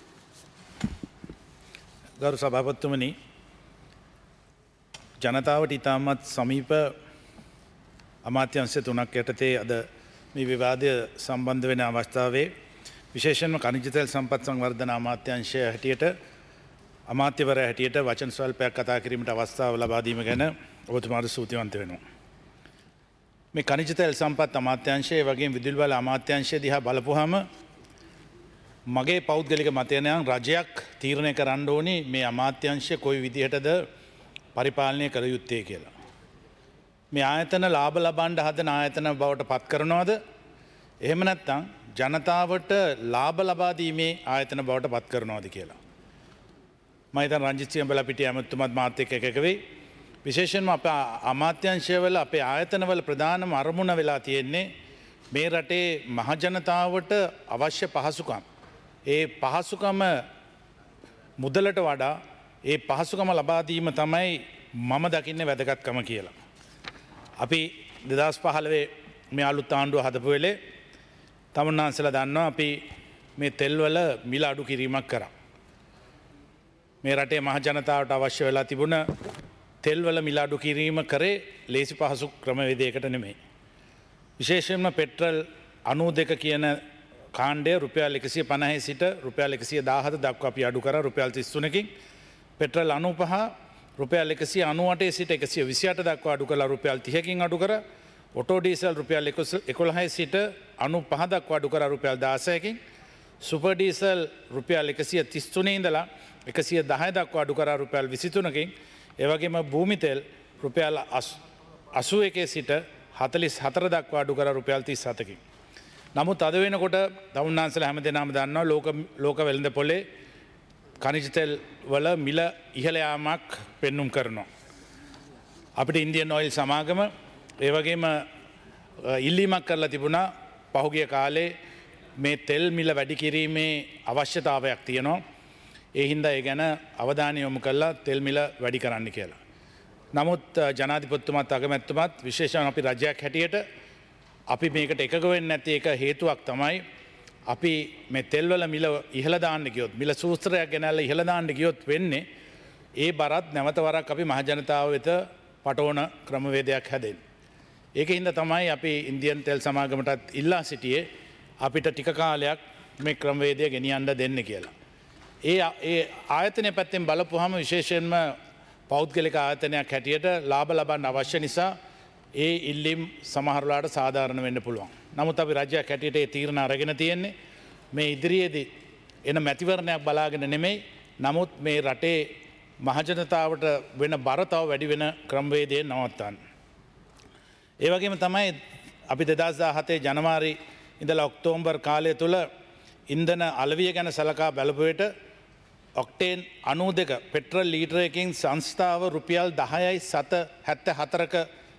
ගරු සභාපතිතුමනි ජනතාවට ඉතාමත් සමීප අමාත්‍යංශ තුනක් යටතේ අද මේ විවාදය සම්බන්ධ වෙන අවස්ථාවේ විශේෂයෙන්ම කනිජ තෙල් සම්පත් සංවර්ධන අමාත්‍යාංශය හැටියට අමාත්‍යවරයා හැටියට වචන ස්වල්පයක් කතා කිරීමට අවස්ථාව ලබා දීම ගැන ඔබතුමාට ස්තුතිවන්ත වෙනවා. මේ කනිජ තෙල් සම්පත් අමාත්‍යාංශය වගේම විදුලි බල අමාත්‍යාංශය දිහා බලපුවාම මගේ පෞද්ගලික මතය නම් රජයක් තීරණය කරන්න ඕනේ මේ අමාත්‍යාංශය කොයි විදිහටද පරිපාලනය කළ යුත්තේ කියලා. මේ ආයතන ලාභ ලබන්න හදන ආයතන බවට පත් කරනවද? එහෙම නැත්නම් ජනතාවට ලාභ ලබා දීමේ ආයතන බවට පත් කරනවද කියලා. මම හිතන රංජිත් සියඹලා පිටිය ඇමතුමත් මාත් එක්ක එකක වෙයි. විශේෂයෙන්ම අපේ අමාත්‍යාංශවල අපේ ආයතනවල ප්‍රධානම අරමුණ වෙලා තියෙන්නේ මේ රටේ මහ ජනතාවට අවශ්‍ය පහසුකම්. ඒ පහසුකම මුදලට වඩා ඒ පහසුකම ලබා දීම තමයි මම දකින්නේ වැදගත්කම කියලා. අපි දෙදහස් පහළොව මේ අලුත් ආණ්ඩුව හදපු වෙලේ තමුන්නාන්සලා දන්නවා අපි මේ තෙල්වල මිල අඩු කිරීමක් කරා. මේ රටේ මහ ජනතාවට අවශ්‍ය වෙලා තිබුණ තෙල්වල මිල අඩු කිරීම කරේ ලේසි පහසු ක්‍රමවේදයකට නෙමෙයි. විශේෂයෙන්ම පෙට්‍රල් අනූ දෙක කියන කාණ්ඩය රුපියල් එකසිය පනහේ සිට රුපියල් එකසිය දාහත දක්වා අපි අඩු කරා රුපියල් තිස් තුනකින්. පෙට්‍රල් අනූ පහ රුපියල් එකසිය අනූ අටේ සිට එකසිය විසි අට දක්වා අඩු කරලා රුපියල් තිහකින් අඩු කරා. ඔටෝ ඩීසල් රුපියල් එකොළහේ සිට අනූ පහ දක්වා අඩු කරා රුපියල් දාසයකින්. සුපර් ඩීසල් රුපියල් එකසිය තිස් තුනේ ඉඳලා එකසිය දහය දක්වා අඩු කරා රුපියල් විසි තුනකින්. ඒ වගේම භූමි තෙල් රුපියල් අසූ එකේ සිට හතළිස් හතර දක්වා අඩු කරා රුපියල් තිස් හතකින්. නමුත් අද වෙනකොට තමුන්නාන්සලා හැමදෙනාම දන්නවා ලෝක ලෝක වෙළඳ පොලේ කනිජ තෙල් වල මිල ඉහළ යාමක් පෙන්눔 කරනවා. අපිට ඉන්දියන් ඔයිල් සමාගම ඒ වගේම ඉල්ලීමක් කරලා තිබුණා පහුගිය කාලේ මේ තෙල් මිල වැඩි කිරීමේ අවශ්‍යතාවයක් තියෙනවා. ඒ හින්දා ඒ ගැන අවධානය යොමු කළා තෙල් මිල වැඩි කරන්න කියලා. නමුත් ජනාධිපතිතුමාත් අගමැතිතුමාත් විශේෂයෙන් අපි රජයක් හැටියට අපි මේකට එකග වෙන්නේ නැති එක හේතුවක් තමයි අපි මේ තෙල්වල මිල ඉහළ දාන්න ගියොත් මිල සූත්‍රයක් ගෙනල්ලා ඉහළ දාන්න ගියොත් වෙන්නේ ඒ බරත් නැවත වරක් අපි මහ ජනතාව වෙත පටවන ක්‍රමවේදයක් හැදෙන්නේ. ඒකින්ද තමයි අපි ඉන්දියන් තෙල් සමාගමටත් ඉල්ලා සිටියේ අපිට ටික කාලයක් මේ ක්‍රමවේදය ගෙනියන්න දෙන්න කියලා. ඒ ඒ ආයතනය පැත්තෙන් බලපුවාම විශේෂයෙන්ම පෞද්ගලික ආයතනයක් හැටියට ලාභ ලබන්න අවශ්‍ය නිසා ඒ ඉල්ලීම් සමහරලාට සාධාරණ වෙන්න පුළුවන්. නමුත් අපි රජයක් හැටියට ඒ තීරණ අරගෙන තියෙන්නේ මේ ඉදිරියේදී එන මැතිවරණයක් බලාගෙන නෙමෙයි. නමුත් මේ රටේ මහජනතාවට වෙන බරතාව වැඩි වෙන ක්‍රමවේදය නවත්තන්න. ඒවගේම තමයි අපි දෙදස් දාහතේ ජනවාරි ඉඳලා ඔක්තෝම්බර් කාලය තුළ ඉන්ධන අලවිය ගැන සලකා බැලපුවට ඔක්ටේන් අනූ දෙක පෙට්‍රල් ලීටරයකින් සංස්ථාව රුපියල් දහයයි සත හැත්ත හතරක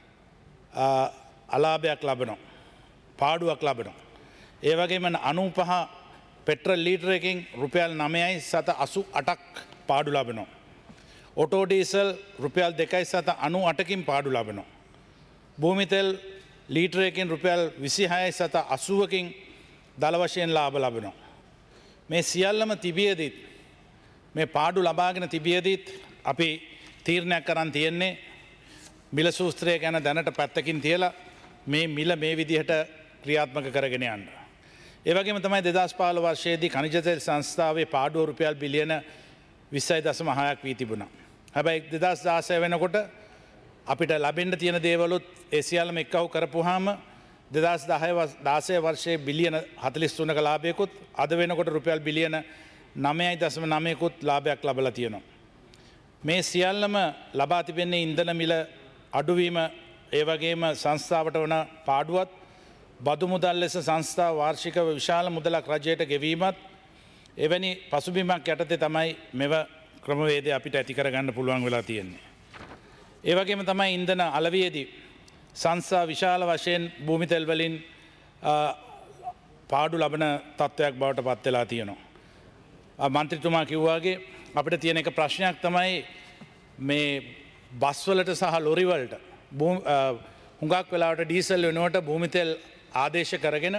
අලාභයක් ලබනවා. පාඩුවක් ලබනවා. ඒවගේම අනූ පහ පෙට්‍රල් ලීටරයකින් රුපියල් නමයයි සත අසු අටක් පාඩු ලබනවා. ඔටෝඩීසල් රුපියල් දෙකයි සත අනු අටකින් පාඩු ලබනවා. භූමිතෙල් ලීටරයකින් රුපියල් විසිහයයි සත අසුවකින් දළ වශයෙන් ලාභ ලබනවා. මේ සියල්ලම තිබියදීත් මේ පාඩු ලබාගෙන තිබියදීත් අපි තීරණයක් කරන් තියෙන්නේ මිල සූත්‍රය ගැන දැනට පැත්තකින් තියලා මේ මිල මේ විදිහට ක්‍රියාත්මක කරගෙන යන්න. ඒවගේම තමයි දෙදස් පාල වර්ෂයේදී කනිජතෙල් සංස්ථාවේ පාඩුව රුපියල් බිලියන විස්සයි දසම හයක් වී තිබුණා. හැබැයි දෙදස් දාසය වෙනකොට අපිට ලබෙන්ඩ තියෙන දේවලුත් එසියල්ම එක්කව් කරපුහාම දෙදස් දාසය වර්ෂයේ බිලියන හතලිස් තුනක ලාභයකුත් අද වෙනකොට රුපියල් බිලියන නමයයි දසම නමයකුත් ලාභයක් ලබල තියෙනවා. මේ සියල්ලම ලබා තිබෙන්නේ ඉන්ධන මිල අඩුවීම ඒවගේම සංස්ථාවට වන පාඩුවත් බදු මුදල් ලෙස සංස්ථා වාර්ෂිකව විශාල මුදලක් රජයට ගෙවීමත් එවැනි පසුබිමක් යටතේ තමයි මෙව ක්‍රමවේදය අපිට ඇතිකරගන්න පුළුවන් වෙලා තියෙන්නේ. ඒවගේම තමයි ඉන්ධන අලවියේදී සංස්ථා විශාල වශයෙන් භූමිතෙල්වලින් පාඩු ලබන තත්ත්වයක් බවට පත්වෙලා තියෙනවා. මන්ත්‍රතුමා කිව්වාගේ අපිට තියෙන එක ප්‍රශ්නයක් තමයි මේ බස්වලට සහ ලොරිවලට හුඟක් වෙලාවට ඩීසල් වෙනුවට භූමිතෙල් ආදේශ කරගෙන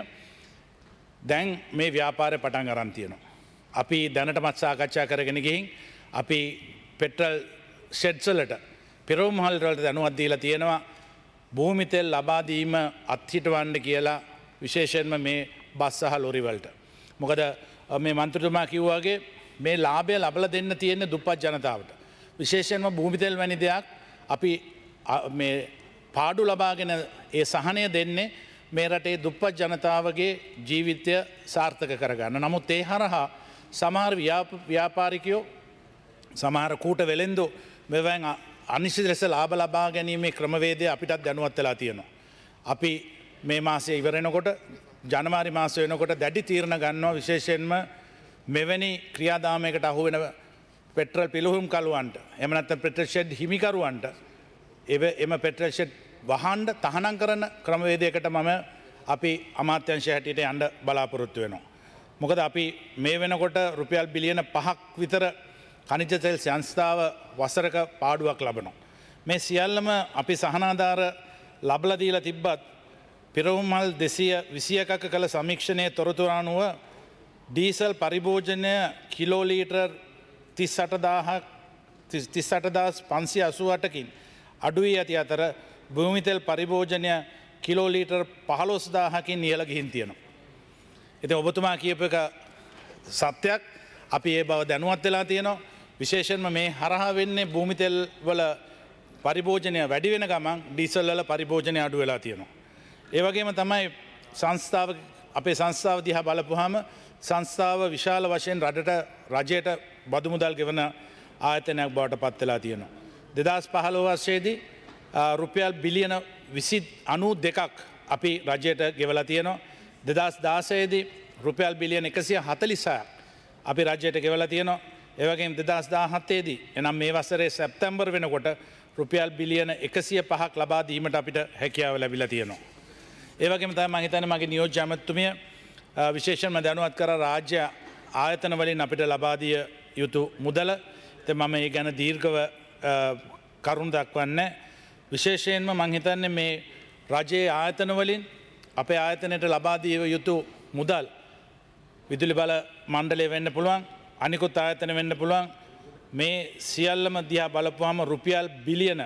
දැන් මේ ව්‍යාපාරය පටන් අරන් තියෙනවා. අපි දැනට මත් සාකච්ඡා කරගෙන ගිහින් අපි පෙට්‍රල් ෂෙඩ්සලට පෙරෝමහල්වලට දැනුවත් දීලා තියෙනවා භූමිතෙල් ලබා දීම අත්හිටවන්න කියලා විශේෂයෙන්ම මේ බස් සහ ලොරිවලට. මොකද මේ මන්ත්‍රතුමා කිව්වාගේ මේ ලාභය ලබලා දෙන්න තියෙන දුප්පත් ජනතාවට. විශේෂයෙන්ම භූමිතෙල් වැනි දෙයක් අපි මේ පාඩු ලබාගෙන ඒ සහනය දෙන්නේ මේ රටේ දුප්පත් ජනතාවගේ ජීවිතය සාර්ථක කරගන්න. නමුත් ඒ හරහා සමහර ව්‍යාපාරිකයෝ සමහර කූට වෙළෙන්දු මෙවැන් අනිසි ලෙස ලාභ ලබා ගැනීමේ ක්‍රමවේදය අපිටත් දැනුවත් වෙලා තියෙනවා. අපි මේ මාසය ඉවරෙනකොට ජනවාරි මාස වෙනකොට දැඩි තීරණ ගන්නවා විශේෂයෙන්ම මෙවැනි ක්‍රියාදාමයකට අහු වෙන පෙට්‍රල් පිළිහුම් කළුවන්ට එහෙම නැත්නම් පෙට්‍රල් ෂෙඩ් හිමිකරුවන්ට එම පෙට්‍රල් ෂෙඩ් වහන්ඩ තහනම් කරන ක්‍රමවේදයකට මම අපි අමාත්‍යංශය හැටියට යන්න බලාපොරොත්තු වෙනවා. මොකද අපි මේ වෙනකොට රුපියල් බිලියන පහක් විතර කනිජතෙල් සංස්ථාව වසරක පාඩුවක් ලබනවා. මේ සියල්ලම අපි සහනාධාර ලබලා දීලා තිබ්බත් පිරවුම්මල් දෙසිය විසි එකක කළ සමීක්ෂණයේ තොරතුරු අනුව ඩීසල් පරිභෝජනය කිලෝලීටර් තිස් අටදාහක් තිස් අටදාස් පන්සිය අසූ අටකින් අඩුවී ඇති අතර භූමිතෙල් පරිභෝජනය කිලෝලීටර් පහළොස්දාහකින් ඉහළ ගිහින් තියෙනවා. ඉතින් ඔබතුමා කියපු එක සත්‍යයක්. අපි ඒ බව දැනුවත් වෙලා තියෙනවා. විශේෂයෙන්ම මේ හරහා වෙන්නේ භූමිතෙල් වල පරිභෝජනය වැඩි වෙන ගමන් ඩීසල් වල පරිභෝජනය අඩු වෙලා තියෙනවා. ඒ වගේම තමයි සංස්ථාව අපේ සංස්ථාව දිහා බලපුවාම සංස්ථාව විශාල වශයෙන් රටට රජයට බදු මුදල් ගෙවන ආයතනයක් බවට පත් වෙලා තියෙනවා. දෙදහස් පහළොව වර්ෂයේදී රුපියල් බිලියන විසි අනූ දෙකක් අපි රජයට ගෙවලා තියෙනවා. දෙදහස් දාසයේදී රුපියල් බිලියන එකසිය හතලිසයක් අපි රජයට ගෙවලා තියෙනවා. ඒ වගේම දෙදහස් දාහතේදී එනම් මේ වසරේ සැප්තැම්බර් වෙනකොට රුපියල් බිලියන එකසිය පහක් ලබා දීමට අපිට හැකියාව ලැබිලා තියෙනවා. ඒ වගේම තමයි මම හිතන්නේ මගේ නියෝජ්‍ය ඇමතුමිය විශේෂයෙන්ම දැනුවත් කර රාජ්‍ය ආයතන වලින් අපිට ලබා දිය යුතු මුදල. ඉතින් මම ඒ ගැන දීර්ඝව කරුණු දක්වන්නේ. විශේෂයෙන්ම මම හිතන්නේ මේ රජයේ ආයතන වලින් අපේ ආයතනයට ලබා දිය යුතු මුදල් විදුලි බල මණ්ඩලය වෙන්න පුළුවන් අනිකුත් ආයතන වෙන්න පුළුවන් මේ සියල්ලම දිහා බලපුවාම රුපියල් බිලියන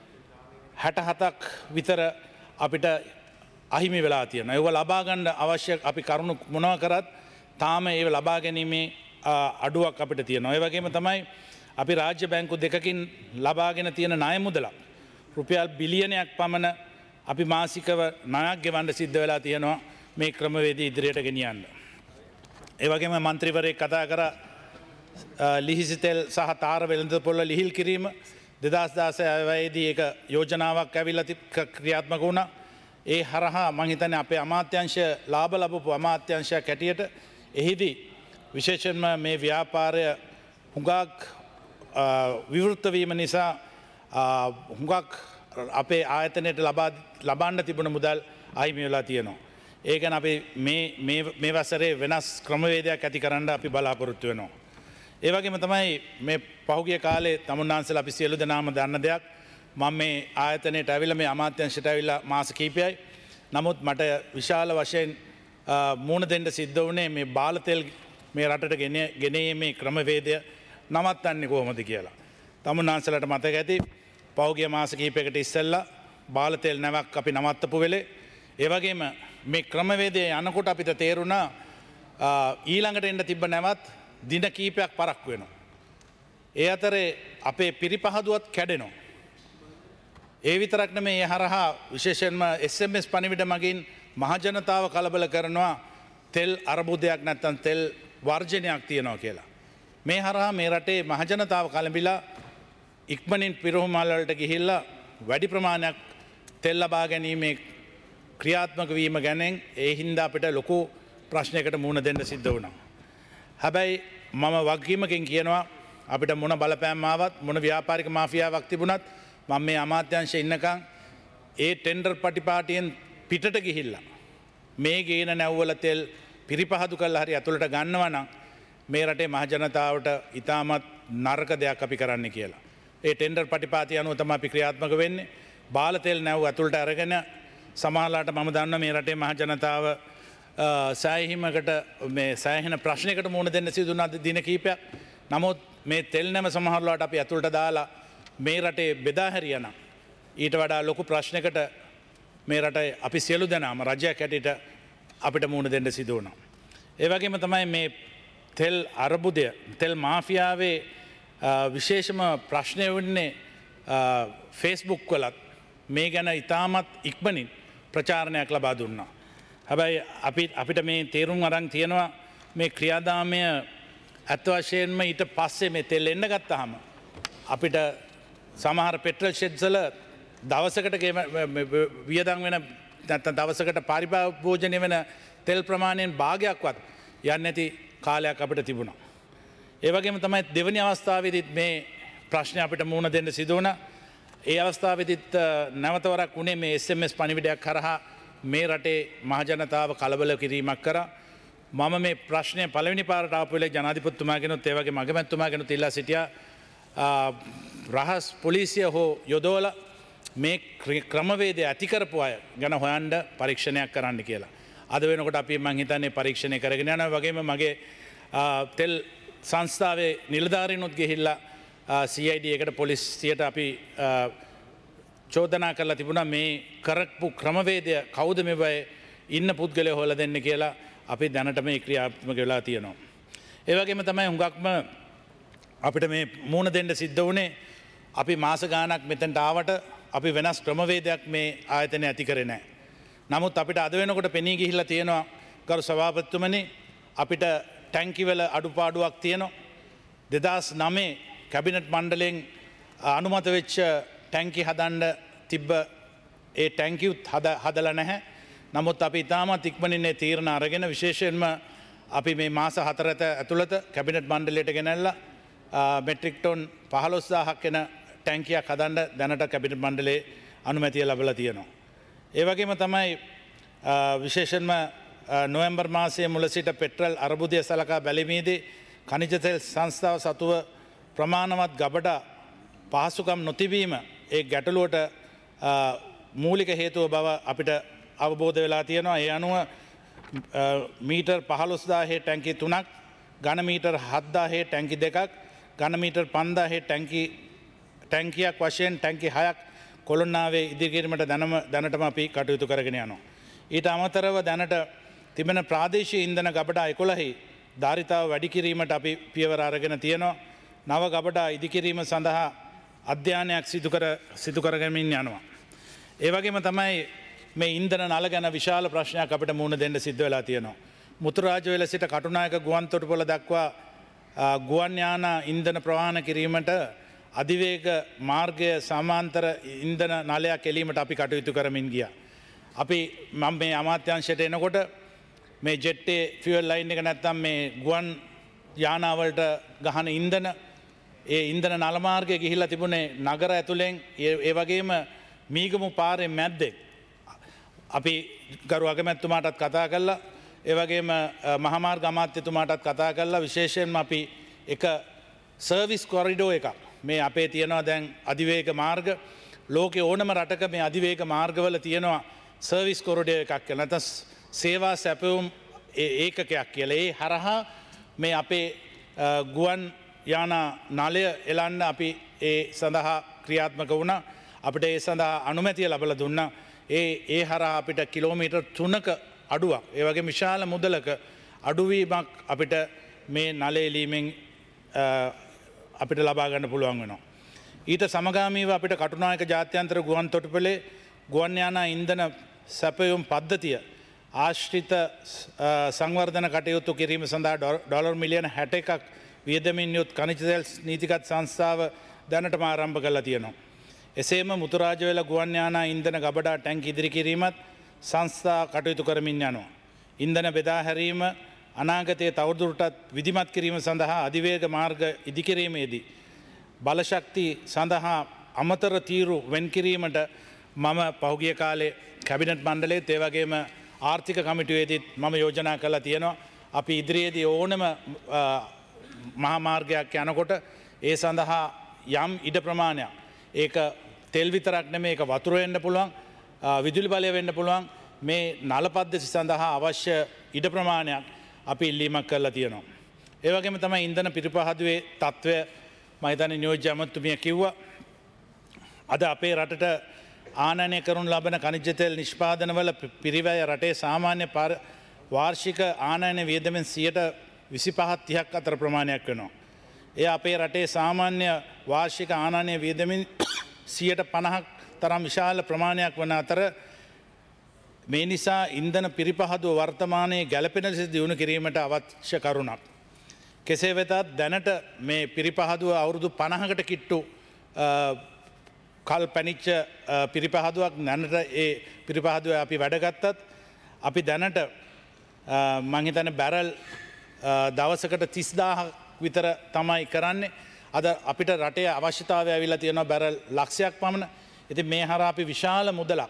හැට හතක් විතර අපිට අහිමි වෙලා තියෙනවා. ඒව ලබා ගන්න අවශ්‍ය අපි කරුණු මොනවා කරත් තාම ඒව ලබා ගැනීමේ අඩුවක් අපිට තියෙනවා. ඒ වගේම තමයි අපි රාජ්‍ය බැංකු දෙකකින් ලබාගෙන තියෙන ණය මුදලක් රුපියල් බිලියනයක් පමණ අපි මාසිකව ණයක් ගෙවන්න සිද්ධ වෙලා තියෙනවා මේ ක්‍රමවේදී ඉදිරියට ගෙනියන්න. ඒ වගේම මන්ත්‍රීවරයෙක් කතා කරා ලිහිසිතෙල් සහ තාර වෙළඳ පොළ ලිහිල් කිරීම දෙදස් දාසය අයවයේදී එක යෝජනාවක් ඇවිල්ලා ක්‍රියාත්මක වුණා. ඒ හරහා මං හිතන්නේ අපේ අමාත්‍යංශය ලාභ ලබපු අමාත්‍යංශයක් හැටියට එහිදී විශේෂයෙන්ම මේ ව්‍යාපාරය හුඟක් විවෘත වීම නිසා හුඟක් අපේ ආයතනයට ලබා ලබන්න තිබුණ මුදල් අහිමි වෙලා තියෙනවා. ඒ ගැන අපි මේ මේ වසරේ වෙනස් ක්‍රමවේදයක් ඇති කරන්න අපි බලාපොරොත්තු වෙනවා. ඒ වගේම තමයි මේ පහුගිය කාලේ තමුන්නාන්සලා අපි සියලු දෙනාම දන්න දෙයක්. මම මේ ආයතනයට ඇවිල්ලා මේ අමාත්‍යංශයට ඇවිල්ලා මාස කිහිපයයි. නමුත් මට විශාල වශයෙන් මූණ දෙන්න සිද්ධ වුණේ මේ බාල තෙල් මේ රටට ගෙන ගෙනීමේ ක්‍රමවේදය නවත්තන්නේ කොහොමද කියලා. තමුන්නාන්සලාට මතක ඇති පහුගිය මාස කිහිපයකට ඉස්සෙල්ලා බාල තෙල් නැවක් අපි නවත්තපු වෙලේ ඒ වගේම මේ ක්‍රමවේදය යනකොට අපිට තේරුණා ඊළඟට එන්න තිබ්බ නැවත් දින කීපයක් පරක්කු වෙනවා. ඒ අතරේ අපේ පිරිපහදුවත් කැඩෙනවා. ඒ විතරක් නෙමෙයි ඒ හරහා විශේෂයෙන්ම එස් එම් එස් පණිවිඩ මගින් මහජනතාව කලබල කරනවා තෙල් අර්බුදයක් නැත්තම් තෙල් වර්ජනයක් තියෙනවා කියලා. මේ හරහා මේ රටේ මහජනතාව කලබිලා ඉක්මනින් පිරහුමල් වලට ගිහිල්ලා වැඩි ප්‍රමාණයක් තෙල් ලබා ගැනීමේ ක්‍රියාත්මක වීම ගැන ඒ හින්දා අපිට ලොකු ප්‍රශ්නයකට මුහුණ දෙන්න සිද්ධ වුණා. හැබැයි මම වගකීමකින් කියනවා අපිට මොන බලපෑම් ආවත් මොන ව්‍යාපාරික මාෆියාවක් තිබුණත් මම මේ අමාත්‍යංශයේ ඉන්නකම් ඒ ටෙන්ඩර් පටිපාටියෙන් පිටට ගිහිල්ලා මේ ගේන නැව්වල තෙල් පිරිපහදු කරලා හරි ඇතුළට ගන්නවා නම් මේ රටේ මහ ජනතාවට ඉතාමත් නරක දෙයක් අපි කරන්න කියලා. ඒ ටෙන්ඩර් පටිපාටිය අනුව තමයි අපි ක්‍රියාත්මක වෙන්නේ. බාල තෙල් නැව් ඇතුළට අරගෙන සමහරලාට මම දන්නවා මේ රටේ මහ ජනතාව සෑහීමකට මේ සෑහෙන ප්‍රශ්නයකට මුහුණ දෙන්න සිදු වුණා දින කිහිපයක්. නමුත් මේ තෙල් නැම සමහරලාට අපි ඇතුළට දාලා මේ රටේ බෙදා හැරියනම් ඊට වඩා ලොකු ප්‍රශ්නයකට මේ රටේ අපි සියලු දෙනාම රජයක් හැටියට අපිට මුහුණ දෙන්න සිදු වුණා. ඒ වගේම තමයි මේ තෙල් අර්බුදය තෙල් මාෆියාවේ විශේෂම ප්‍රශ්නය වෙන්නේ ෆේස්බුක් වලත් මේ ගැන ඉතාමත් ඉක්මනින් ප්‍රචාරණයක් ලබා දුන්නා. හැබැයි අපි අපිට මේ තේරුම් අරන් තියෙනවා මේ ක්‍රියාදාමය ඇත්ත වශයෙන්ම ඊට පස්සේ මේ තෙල් එන්න ගත්තාම අපිට සමහර පෙට්‍රල් ෂෙඩ්ස් වල දවසකට වියදම් වෙන නැත්නම් දවසකට පරිභෝජනය වෙන තෙල් ප්‍රමාණයෙන් භාගයක්වත් යන්නේ නැති කාලයක් අපිට තිබුණා. ඒ වගේම තමයි දෙවෙනි අවස්ථාවේදීත් මේ ප්‍රශ්න අපිට මුහුණ දෙන්න සිදු වුණා. ඒ අවස්ථාවේදීත් නැවතවරක් උනේ මේ එස් එම් එස් පණිවිඩයක් කරහා මේ රටේ මහජනතාව කලබල කිරීමක් කරා. මම මේ ප්‍රශ්නය පළවෙනි පාරට ආපු වෙලේ ජනාධිපතිතුමාගෙනුත් ඒ වගේම අගමැතිතුමාගෙනුත් ඉල්ලා සිටියා රහස් පොලිසිය හෝ යොදවලා මේ ක්‍රමවේදය ඇති කරපු අය ගැන හොයන්න පරීක්ෂණයක් කරන්න කියලා. අද වෙනකොට අපි මං හිතන්නේ පරීක්ෂණය කරගෙන යනවා. වගේම මගේ තෙල් සංස්ථාවේ නිලධාරීනුත් ගිහිල්ලා සී අයි ඩී එකට පොලිසියට අපි චෝදනා කරලා තිබුණා මේ කරපු ක්‍රමවේදය කවුද මෙවයි ඉන්න පුද්ගලයෝ හොයලා දෙන්න කියලා අපි දැනට මේ ක්‍රියාත්මක වෙලා තියෙනවා. ඒ වගේම තමයි හුඟක්ම අපිට මේ මූණ දෙන්න සිද්ධ වුණේ අපි මාස ගාණක් මෙතනට ආවට අපි වෙනස් ක්‍රමවේදයක් මේ ආයතනය ඇති කරේ නැහැ. නමුත් අපිට අද වෙනකොට පෙනී ගිහිල්ලා තියෙනවා ගරු සභාපතිතුමනි අපිට ටැංකිවල අඩුපාඩුවක් තියෙනවා. දෙදහස් නවය කැබිනට් මණ්ඩලයෙන් අනුමත වෙච්ච ටැංකි හදන්න තිබ්බ ඒ ටැංකියුත් හදලා නැහැ. නමුත් අපි ඉතාමත් ඉක්මනින් ඒ තීරණ අරගෙන විශේෂයෙන්ම අපි මේ මාස හතරත ඇතුළත කැබිනට් මණ්ඩලයට ගෙනල්ලා මෙට්‍රික් ටොන් පහළොස්දාහක් වෙන ටැංකියක් හදන්න දැනට කැබිනට් මණ්ඩලයේ අනුමැතිය ලැබලා තියෙනවා. ඒ වගේම තමයි විශේෂයෙන්ම නොවැම්බර් මාසයේ මුල සිට පෙට්‍රල් අර්බුදය සලකා බැලීමේදී ඛනිජ තෙල් සංස්ථාව සතුව ප්‍රමාණවත් ගබඩා පහසුකම් නොතිබීම ඒ ගැටලුවට මූලික හේතුව බව අපිට අවබෝධ වෙලා තියෙනවා. ඒ අනුව මීටර් පහළොස්දාහේ ටැංකි තුනක් ඝන මීටර් හත්දාහේ ටැංකි දෙකක් ඝන මීටර් පන්දාහේ ටැංකි ටැංකියක් වශයෙන් ටැංකි හයක් කොළොන්නාවේ ඉදිරිකිරීමට දැනටම අපි කටයුතු කරගෙන යනවා. ඊට අමතරව දැනට තිබෙන ප්‍රාදේශීය ඉන්ධන ගබඩා එකොළහේ ධාරිතාව වැඩි කිරීමට අපි පියවර අරගෙන තියෙනවා. නව ගබඩා ඉදිකිරීම සඳහා අධ්‍යයනයක් සිදු කර සිදු කරගමින් යනවා. ඒ වගේම තමයි මේ ඉන්ධන නල ගැන විශාල ප්‍රශ්නයක් අපිට මුහුණ දෙන්න සිද්ධ වෙලා තියෙනවා. මුතුරාජවැල සිට කටුනායක ගුවන්තොටුපොළ දක්වා ගුවන් යාන ඉන්ධන ප්‍රවාහන කිරීමට අධිවේග මාර්ගය සමාන්තර ඉන්ධන නලයක් එලීමට අපි කටයුතු කරමින් ගියා. අපි මම මේ අමාත්‍යංශයට එනකොට මේ ජෙට්ටේ ෆියුවල් ලයින් එක නැත්තම් මේ ගුවන් යානාවලට ගහන ඉන්ධන ඒ ඉන්ධන නල මාර්ගය ගිහිල්ලා තිබුණේ නගර ඇතුලෙන් ඒ වගේම මීගමු පාරේ මැද්දේ. අපි ගරු අගමැතිතුමාටත් කතා කළා ඒ වගේම මහාමාර්ග අමාත්‍යතුමාටත් කතා කළා විශේෂයෙන්ම අපි එක සර්විස් කොරිඩෝ එකක් මේ අපේ තියෙනවා දැන් අධිවේග මාර්ග ලෝකේ ඕනම රටක මේ අධිවේග මාර්ගවල තියෙනවා සර්විස් කොරිඩෝ එකක් කියලා නැත්නම් සේවා සැපයුම් ඒකකයක් කියලා. ඒ හරහා මේ අපේ ගුවන් යාන නලය එලන්න අපි ඒ සඳහා ක්‍රියාත්මක වුණා. අපිට ඒ සඳහා අනුමැතිය ලැබලා දුන්නා. ඒ ඒ හරහා අපිට කිලෝමීටර් තුනක අඩුවක් ඒ වගේ විශාල මුදලක අඩුවීමක් අපිට මේ නලය එලීමෙන් අපිට ලබා ගන්න පුළුවන් වෙනවා. ඊට සමගාමීව අපිට කටුනායක ජාත්‍යන්තර ගුවන් තොටුපළේ ගුවන් යාන ඉන්ධන සැපයුම් පද්ධතිය ආශ්‍රිත සංවර්ධන කටයුතු කිරීම සඳහා ඩොලර් මිලියන හැට එකක් වියදමින් යුත් ඛනිජ තෙල් නීතිගත සංස්ථාව දැනටම ආරම්භ කරලා තියෙනවා. එසේම මුතුරාජවැල ගුවන් යාන ඉන්ධන ගබඩා ටැංක් ඉදිරි කිරීමත් සංස්ථා කටයුතු කරමින් යනවා. ඉන්ධන බෙදා හැරීම අනාගතයේ තවදුරටත් විධිමත් කිරීම සඳහා අධිවේග මාර්ග ඉදිකිරීමේදී බලශක්ති සඳහා අමතර තීරු වෙන් කිරීමට මම පහුගිය කාලේ කැබිනට් මණ්ඩලයේත් ඒ වගේම ආර්ථික කමිටුවේදීත් මම යෝජනා කළා තියෙනවා. අපි ඉදිරියේදී ඕනම මහා මාර්ගයක් යනකොට ඒ සඳහා යම් ඉඩ ප්‍රමාණයක් ඒක තෙල් විතරක් නෙමෙයි ඒක වතුර වෙන්න පුළුවන් විදුලි බලය වෙන්න පුළුවන් මේ නල පද්ධති සඳහා අවශ්‍ය ඉඩ ප්‍රමාණයක් අපි ඉල්ලීමක් කරලා තියෙනවා. ඒ වගේම තමයි ඉන්ධන පිරිපහදුවේ තත්ත්වය මම හිතන්නේ නියෝජ්‍ය අමාත්‍යතුමිය කිව්වා. අද අපේ රටට ආනයනය කරනු ලබන ඛනිජ තෙල් නිෂ්පාදනවල පිරිවැය රටේ සාමාන්‍ය වාර්ෂික ආනයන වියදමෙන් සියයට විසිපහ තිහක් අතර ප්‍රමාණයක් වෙනවා. එය අපේ රටේ සාමාන්‍ය වාර්ෂික ආනයන වියදමින් සියයට පණහක් තරම් විශාල ප්‍රමාණයක් වන අතර මේ නිසා ඉන්ධන පිරිපහදුව වර්තමානයේ ගැළපෙන ලෙස දියුණු කිරීමට අවශ්‍ය කරුණක්. කෙසේ වෙතත් දැනට මේ පිරිපහදුව අවුරුදු පණහකට කිට්ටු කල් පැනිච්ච පිරිපහදුවක් දැනට ඒ පිරිපහදුව අපි වැඩගත්තත් අපි දැනට මං හිතන්නේ බැරල් දවසකට තිස් දාහක් විතර තමයි කරන්නේ. අද අපිට රටේ අවශ්‍යතාවය ඇවිල්ලා තියෙනවා බැරල් ලක්ෂයක් පමණ. ඉතින් මේ හරහා අපි විශාල මුදලක්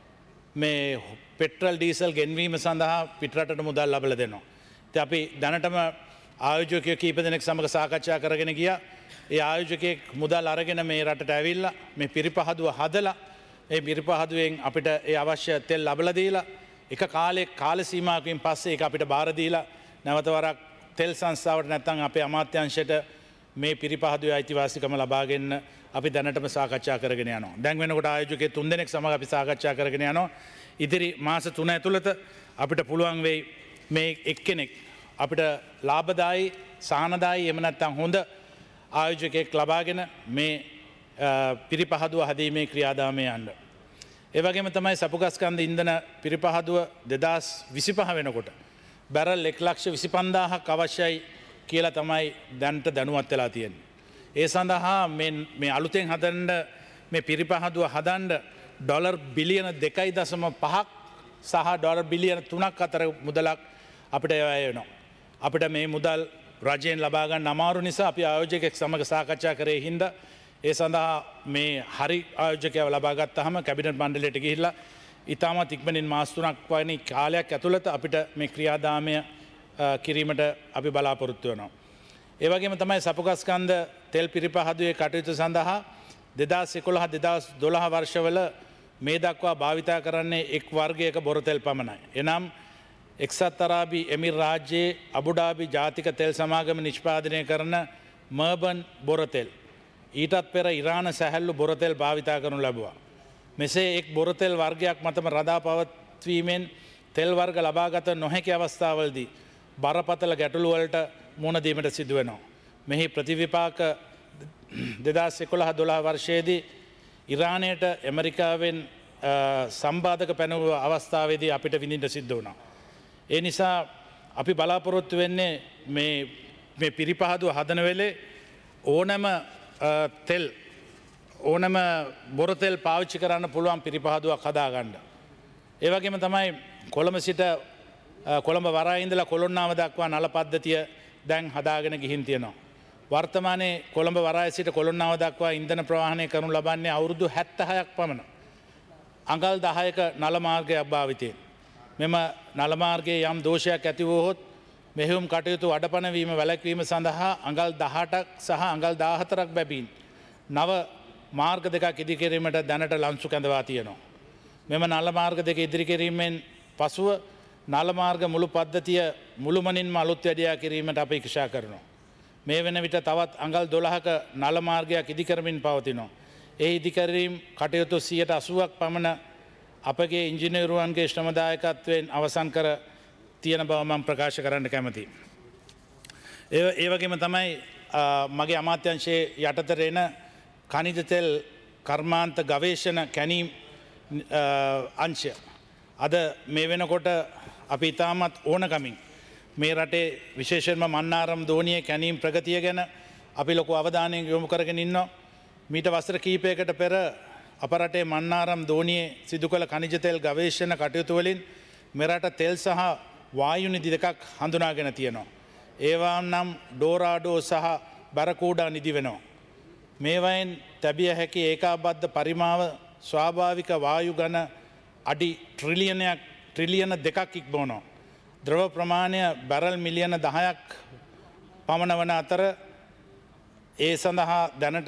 මේ පෙට්‍රල් ඩීසල් ගෙන්වීම සඳහා පිටරටට මුදල් ලබලා දෙනවා. ඉතින් අපි දැනටම ආයෝජකයෝ කීප දෙනෙක් සමග සාකච්ඡා කරගෙන ගියා. ඒ ආයෝජකයෙක් මුදල් අරගෙන මේ රටට ඇවිල්ලා මේ පිරිපහදුව හදලා ඒ පිරිපහදුවෙන් අපිට ඒ අවශ්‍ය තෙල් ලබලා දීලා එක කාලයක කාල සීමාවකින් පස්සේ ඒක අපිට බාර දීලා නැවත වරක් තෙල් සංස්ථාවට නැත්නම් අපේ අමාත්‍යාංශයට මේ පිරිපහදුවේ අයිතිවාසිකම ලබාගෙන අපි දැනටම සාකච්ඡා කරගෙන යනවා. දැන් වෙනකොට ආයෝජකයෝ තුන් දෙනෙක් සමග අපි සාකච්ඡා කරගෙන යනවා. ඉදිරි මාස තුන ඇතුළත අපිට පුළුවන් වෙයි මේ එක්කෙනෙක් අපිට ලාභදායි සානදායි එහෙම නැත්නම් හොඳ ආයෝජකයෙක් ලබාගෙන මේ පිරිපහදුව හදීමේ ක්‍රියාදාමයේ යන්න. ඒ වගේම තමයි සපුගස්කන්ධ ඉන්ධන පිරිපහදුව දෙදාස් විසිපහ වෙනකොට බැරල් එක් ලක්ෂ විසි පන්දාහක් අවශ්‍යයි කියලා තමයි දැන්ට දැනුවත් වෙලා තියෙන්නේ. ඒ සඳහා මේ අලුතෙන් හදන්න මේ පිරිපහදුව හදන්න ඩොලර් බිලියන දෙකයි දශම පහක් සහ ඩොලර් බිලියන තුනක් අතර මුදලක් අපිට වැය වෙනවා. අපිට මේ මුදල් රජයෙන් ලබා ගන්න අමාරු නිසා අපි ආයෝජකයෙක් සමග සාකච්ඡා කරේ හින්දා ඒ සඳහා මේ හරි ආයෝජකයව ලබා ගත්තාම කැබිනට් මණ්ඩලයට ගිහිල්ලා ඉතාමත් ඉක්මනින් මාස තුනක් වගේ කාලයක් ඇතුළත අපිට මේ ක්‍රියාදාමය කිරීමට අපි බලාපොරොත්තු වෙනවා. ඒ වගේම තමයි සපුගස්කන්ධ තෙල් පිරිපහදුවේ කටයුතු සඳහා දෙදාස් එකොළහ දෙදාස් දොළහ වර්ෂවල මේ දක්වා භාවිතා කරන්නේ එක් වර්ගයක බොරතෙල් පමණයි. එනම් එක්සත් අරාබි එමිර් රාජ්‍යයේ අබුඩාබි ජාතික තෙල් සමාගම නිෂ්පාදනය කරන මර්බන් බොරතෙල්. ඊටත් පෙර ඉරාන සැහැල්ලු බොරතෙල් භාවිතා කරනු ලැබුවා. මෙසේ එක් බොරතෙල් වර්ගයක් මතම රදා පවත්වීමෙන් තෙල් වර්ග ලබාගත නොහැකි අවස්ථාවලදී බරපතල ගැටලුවලට මුහුණදීමට සිදුවෙනවා. මෙහි ප්‍රතිවිපාක දෙදාස් එකොළහ දොළහ වර්ෂයේදී ඉරානයට ඇමරිකාවෙන් සම්බාධක පැනව අවස්ථාවේදී අපිට විඳින්න සිද්ධ වුණා. ඒ නිසා අපි බලාපොරොත්තු වෙන්නේ මේ මේ පිරිපහදුව හදන වෙලේ ඕනෑම තෙල් ඕනම බොරතෙල් පාවිච්චි කරන්න පුළුවන් පිරිපහදුවක් හදාගන්න. ඒවගේම තමයි කොළඹ සිට කොළඹ වරායින්දලා කොළොන්නාව දක්වා නල පද්ධතිය දැන් හදාගෙන ගිහින් තියෙනවා. වර්තමානයේ කොළඹ වරාය සිට කොළොන්නාව දක්වා ඉන්ධන ප්‍රවාහනය කරනු ලබන්නේ අවුරුදු හැත්තහයක් පමණ. අඟල් දහයක නලමාර්ගයක් භාවිතයෙන්. මෙම නලමාර්ගයේ යම් දෝෂයක් ඇතිවහොත් මෙහෙුම් කටයුතු අඩපනවීම වැලැක්වීම සඳහා අඟල් දහටක් සහ අඟල් දාහතරක් බැබීන්. නව මාර්ග දෙකක් ඉදිකිරීමට දැනට ලංසු කැඳවා තියෙනවා. මෙම නලමාර්ග දෙක ඉදිරිකිරීමෙන් පසුව නලමාර්ග මුළු පද්ධතිය මුළුමනින්ම අලුත් වැඩියා කිරීමට අප ඉක්ෂා කරනවා. මේ වෙන විට තවත් අඟල් දොළහක නලමාර්ගයක් ඉදිකරමින් පවතිනවා. ඒ ඉදිකරීම් කටයුතු සියයට අසුවක් පමණ අපගේ ඉංජිනේරුවන්ගේ ශ්‍රමදායකත්වයෙන් අවසන් කර තියෙන බව මම ප්‍රකාශ කරන්න කැමති. ඒ වගේම තමයි මගේ අමාත්‍යංශයේ යටතට එන ඛනිජ තෙල් කර්මාන්ත ගවේෂණ කැනීම් අංශය. අද මේ වෙනකොට අපි ඉතාමත් ඕනකමින් මේ රටේ විශේෂයෙන්ම මන්නාරම් දෝනිය කැනීම් ප්‍රගතිය ගැන අපි ලොකු අවධානයෙන් යොමු කරගෙන ඉන්නවා. මීට වසර කීපයකට පෙර අප රටේ මන්නාරම් දෝනියේ සිදු කළ ඛනිජ තෙල් ගවේෂණ කටයුතු වලින් මෙරට තෙල් සහ වායු නිධි දෙකක් හඳුනාගෙන තියෙනවා. ඒවා නම් ඩෝරාඩෝ සහ බරකූඩා නිදි වෙනවා. මේවයින් තැබිය හැකි ඒකාබද්ධ පරිමාව ස්වාභාවික වායු ගණ අඩි ට්‍රිලියනයක් ට්‍රිලියන දෙකක් ඉක්බෝනෝ. ද්‍රව ප්‍රමාණය බැරල් මිලියන දහයක් පමණ වන අතර ඒ සඳහා දැනට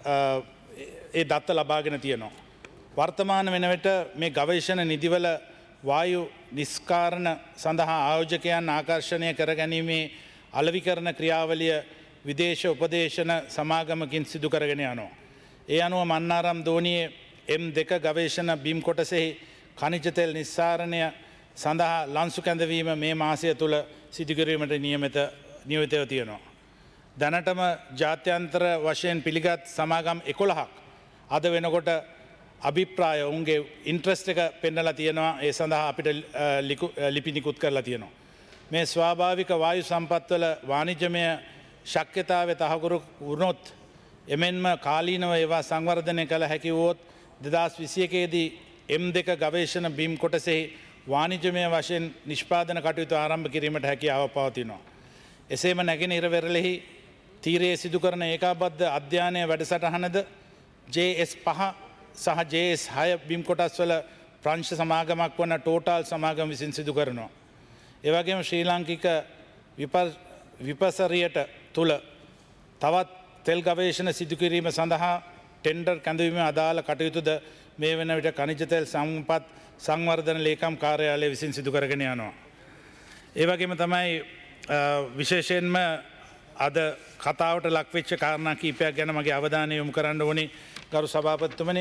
ඒ දත්ත ලබාගෙන තියෙනවා. වර්තමාන වෙනවිට මේ ගවේෂණ නිදිවල වායු නිස්කාරණ සඳහා ආයෝජකයන් ආකර්ශණය කර ගැනීමේ අලවිකරණ ක්‍රියාවලිය විදේශ උපදේශන සමාගමකින් සිදු කරගෙන යනවා. ඒ අනුව මන්නාරම් දෝනියේ එම් දෙක ගවේෂණ බිම් කොටසෙහි ඛනිජ තෙල් නිස්සාරණය සඳහා ලන්සු කැඳවීම මේ මාසය තුළ සිදුකිරීමට නියමිත නියමිතව තියෙනවා. දැනටම ජාත්‍යන්තර වශයෙන් පිළිගත් සමාගම් එකොළහක් අද වෙනකොට අභිප්‍රාය උන්ගේ ඉන්ට්‍රස්ට් එක පෙන්නලා තියෙනවා. ඒ සඳහා අපිට ලිපි නිකුත් කරලා තියෙනවා. මේ ස්වාභාවික වායු සම්පත්වල වාණිජමය ශක්්‍යතාවය තහවුරු වුණොත් එමෙන්ම කාලීනව ඒවා සංවර්ධනය කළ හැකි වුවොත් දෙදහස් විසි එකේදී එම් දෙක ගවේෂණ බිම් කොටසෙහි වාණිජමය වශයෙන් නිෂ්පාදන කටයුතු ආරම්භ කිරීමට හැකියාව පවතිනවා. එසේම නැගෙනහිර වෙරළෙහි තීරයේ සිදු කරන ඒකාබද්ධ අධ්‍යානය වැඩසටහනද ජේ එස් පහ සහ ජේ එස් හය බිම් කොටස් වල ප්‍රංශ සමාගමක් වන ටෝටාල් සමාගම විසින් සිදු කරනවා. ඒවගේම ශ්‍රී ලාංකික විපසරියට තුළ තවත් තෙල් ගවේෂණ සිදුකිරීම සඳහා ටෙන්ඩර් කැඳවීම අදාළ කටයුතුද මේ වන විට ඛනිජ තෙල් සම්පත් සංවර්ධන ලේකම් කාර්යාලය විසින් සිදු කරගෙන යනවා. ඒවගේම තමයි විශේෂයෙන්ම අද කතාවට ලක්වෙච්ච කාරණා කීපයක් ගැන මගේ අවධානය යොමු කරන්න ඕනේ ගරු සභාපතිතුමනි.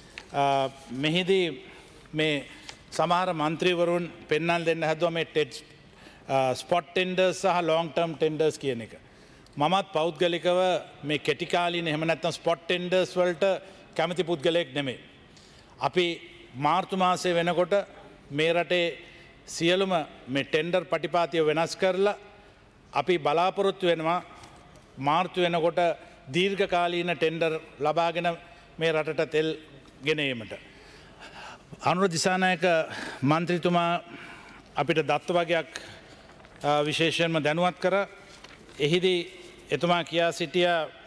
මෙහිදී මේ සමහර මන්ත්‍රීවරුන් පෙන්වන්න දෙන්න හැදුවා මේ ටෙඩ් ස්පොට් ටෙන්ඩර්ස් සහ ලොං ටර්ම් ටෙන්ඩර්ස් කියන එක. මමත් පෞද්ගලිකව මේ කෙටි කාලීන එහෙම නැත්නම් ස්පොට් ටෙන්ඩර්ස් වලට කැමති පුද්ගලයෙක් නෙමෙයි. අපි මාර්තු මාසයේ වෙනකොට මේ රටේ සියලුම මේ ටෙන්ඩර් පටිපාතිය වෙනස් කරලා අපි බලාපොරොත්තු වෙනවා මාර්තු වෙනකොට දීර්ඝකාලීන ටෙන්ඩර් ලබාගෙන මේ රටට තෙල් ගෙනීමට. අනුර දිසානායක මන්ත්‍රීතුමා අපිට දත්ත වගයක් විශේෂයෙන්ම දැනුවත් කර එහිදී එතුමා කියා සිටිය